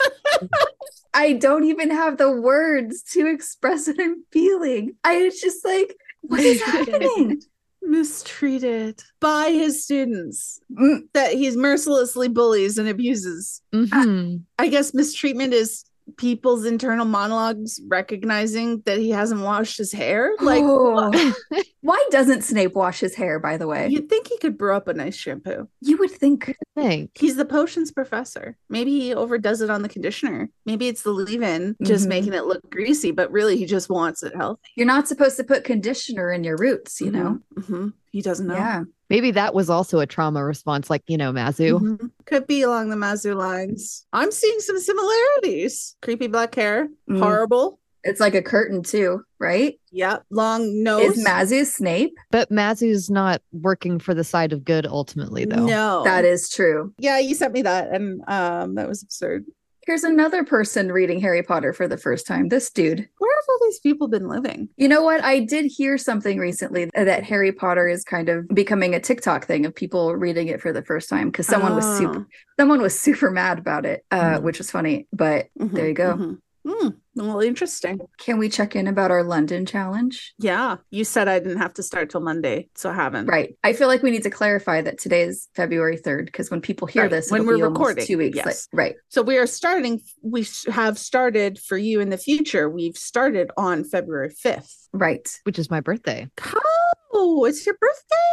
I don't even have the words to express what I'm feeling. I was just like, what is happening? Mistreated by his students Mm, that he's mercilessly bullies and abuses. Mhm. I guess mistreatment is people's internal monologues recognizing that he hasn't washed his hair. Like, oh. what? Why doesn't Snape wash his hair, by the way? You'd think he could brew up a nice shampoo. You would think. Think. He's the potions professor. Maybe he overdoes it on the conditioner. Maybe it's the leave-in just Mhm. making it look greasy, but really he just wants it healthy. You're not supposed to put conditioner in your roots, you know? Mhm. Mhm. He doesn't know. Yeah. Maybe that was also a trauma response, like, you know, Mazu. Mhm. Could be along the Mazu lines. I'm seeing some similarities. Creepy black hair. Mm. Horrible. It's like a curtain, too, right? Yep. Long nose. Is Mazu Snape? But Mazu's not working for the side of good ultimately, though. No. That is true. Yeah, you sent me that, and um, that was absurd. Here's another person reading Harry Potter for the first time. This dude. Where have all these people been living? You know what? I did hear something recently that Harry Potter is kind of becoming a TikTok thing of people reading it for the first time because someone was Oh. super someone was super mad about it, uh, Mhm. which was funny. But Mhm, there you go. mhm. Mm, well, interesting. Can we check in about our London challenge? Yeah, you said I didn't have to start till Monday, so I haven't. Right. I feel like we need to clarify that today is February third because when people hear Right, this, when it'll we're be almost recording, two weeks. yes. Like, right. So we are starting. We sh- have started for you in the future. We've started on February fifth. Right. Which is my birthday. Oh, it's your birthday.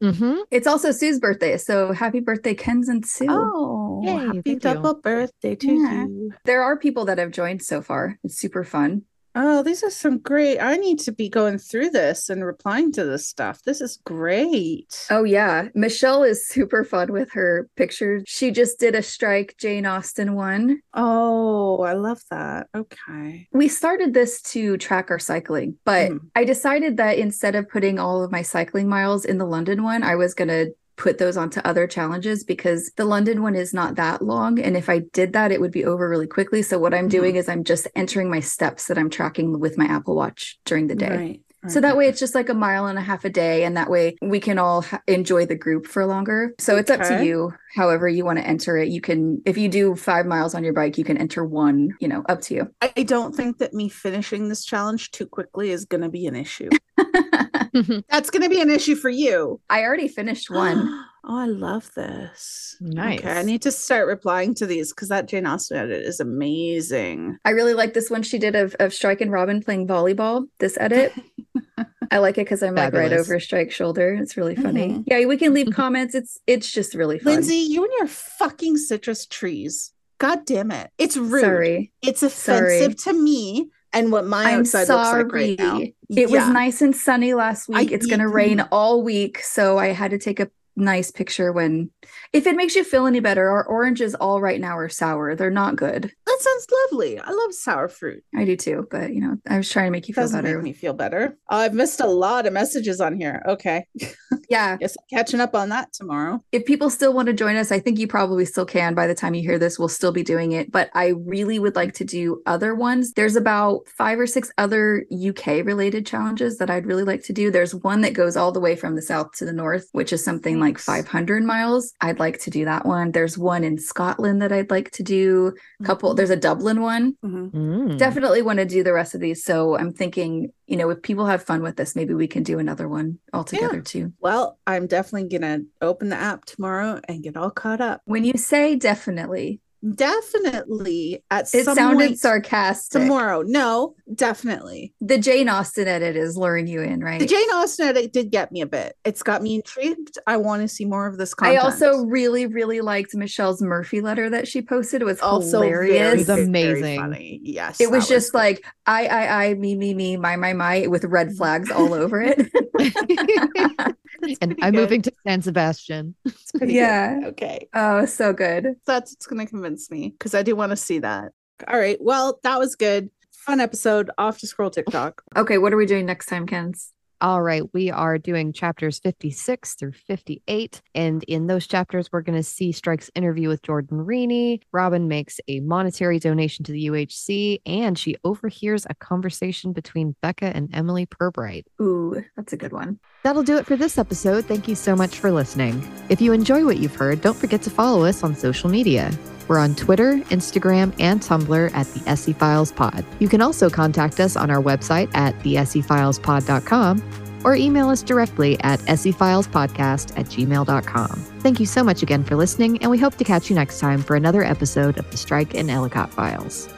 Mm-hmm. It's also Sue's birthday, so happy birthday, Kenz and Sue. Oh, Yay, happy thank you. double birthday to Yeah. you. There are people that have joined so far. It's super fun. Oh, these are some great. I need to be going through this and replying to this stuff. This is great. Oh, yeah. Michelle is super fun with her pictures. She just did a Strike Jane Austen one. Oh, I love that. Okay. We started this to track our cycling, but Mm. I decided that instead of putting all of my cycling miles in the London one, I was going to put those onto other challenges because the London one is not that long. And if I did that, it would be over really quickly. So what I'm Mhm. doing is I'm just entering my steps that I'm tracking with my Apple Watch during the day. Right. So that way it's just like a mile and a half a day. And that way we can all ha- enjoy the group for longer. So it's up to Okay. you, however you want to enter it. You can, if you do five miles on your bike, you can enter one, you know, up to you. I don't think that me finishing this challenge too quickly is going to be an issue. That's going to be an issue for you. I already finished one. Oh, I love this. Nice. Okay, I need to start replying to these because that Jane Austen edit is amazing. I really like this one she did of, of Strike and Robin playing volleyball, this edit. I like it because I'm like right Fabulous. over Strike's shoulder. It's really funny. Mhm. Yeah, we can leave comments. It's it's just really fun. Lindsay, you and your fucking citrus trees. God damn it. It's rude. Sorry. It's offensive Sorry. to me and what my I'm outside sorry. looks like right now. It was Yeah. nice and sunny last week. I- It's going to rain all week. So I had to take a nice picture when, if it makes you feel any better, our oranges all right now are sour. They're not good. That sounds lovely. I love sour fruit. I do too. But, you know, I was trying to make you feel Doesn't better. make me feel better. Oh, I've missed a lot of messages on here. Okay. Yeah. Guess I'm catching up on that tomorrow. If people still want to join us, I think you probably still can. By the time you hear this, we'll still be doing it. But I really would like to do other ones. There's about five or six other U K related challenges that I'd really like to do. There's one that goes all the way from the south to the north, which is something like Nice. five hundred miles. I'd like to do that one. There's one in Scotland that I'd like to do. A couple, there's a Dublin one. Mhm. Mm. Definitely want to do the rest of these. So I'm thinking, you know, if people have fun with this, maybe we can do another one altogether Yeah. too. Well, I'm definitely going to open the app tomorrow and get all caught up. When you say definitely, Definitely at it some sounded point sarcastic. tomorrow. No, definitely. The Jane Austen edit is luring you in, right? The Jane Austen edit did get me a bit. It's got me intrigued. I want to see more of this I content. also really, really liked Michelle's Murphy letter that she posted. It was also hilarious. very, It was very amazing. funny. Yes, It was that just good. like I, I, I, me, me, me, my, my, my, with red flags all over it. And pretty I'm good. moving to San Sebastian. It's pretty Yeah. good. Okay. Oh, so good. That's what's going to convince me because I do want to see that. All right. Well, that was good. Fun episode. Off to scroll TikTok. Okay, what are we doing next time, Kens? All right, we are doing chapters fifty-six through fifty-eight. And in those chapters, we're going to see Strike's interview with Jordan Reaney. Robin makes a monetary donation to the U H C, and she overhears a conversation between Becca and Emily Pirbright. Ooh, that's a good one. That'll do it for this episode. Thank you so much for listening. If you enjoy what you've heard, don't forget to follow us on social media. We're on Twitter, Instagram, and Tumblr at the S E Files Pod. You can also contact us on our website at the S E Files Pod dot com or email us directly at S E Files Podcast at gmail dot com. Thank you so much again for listening, and we hope to catch you next time for another episode of the Strike and Ellicott Files.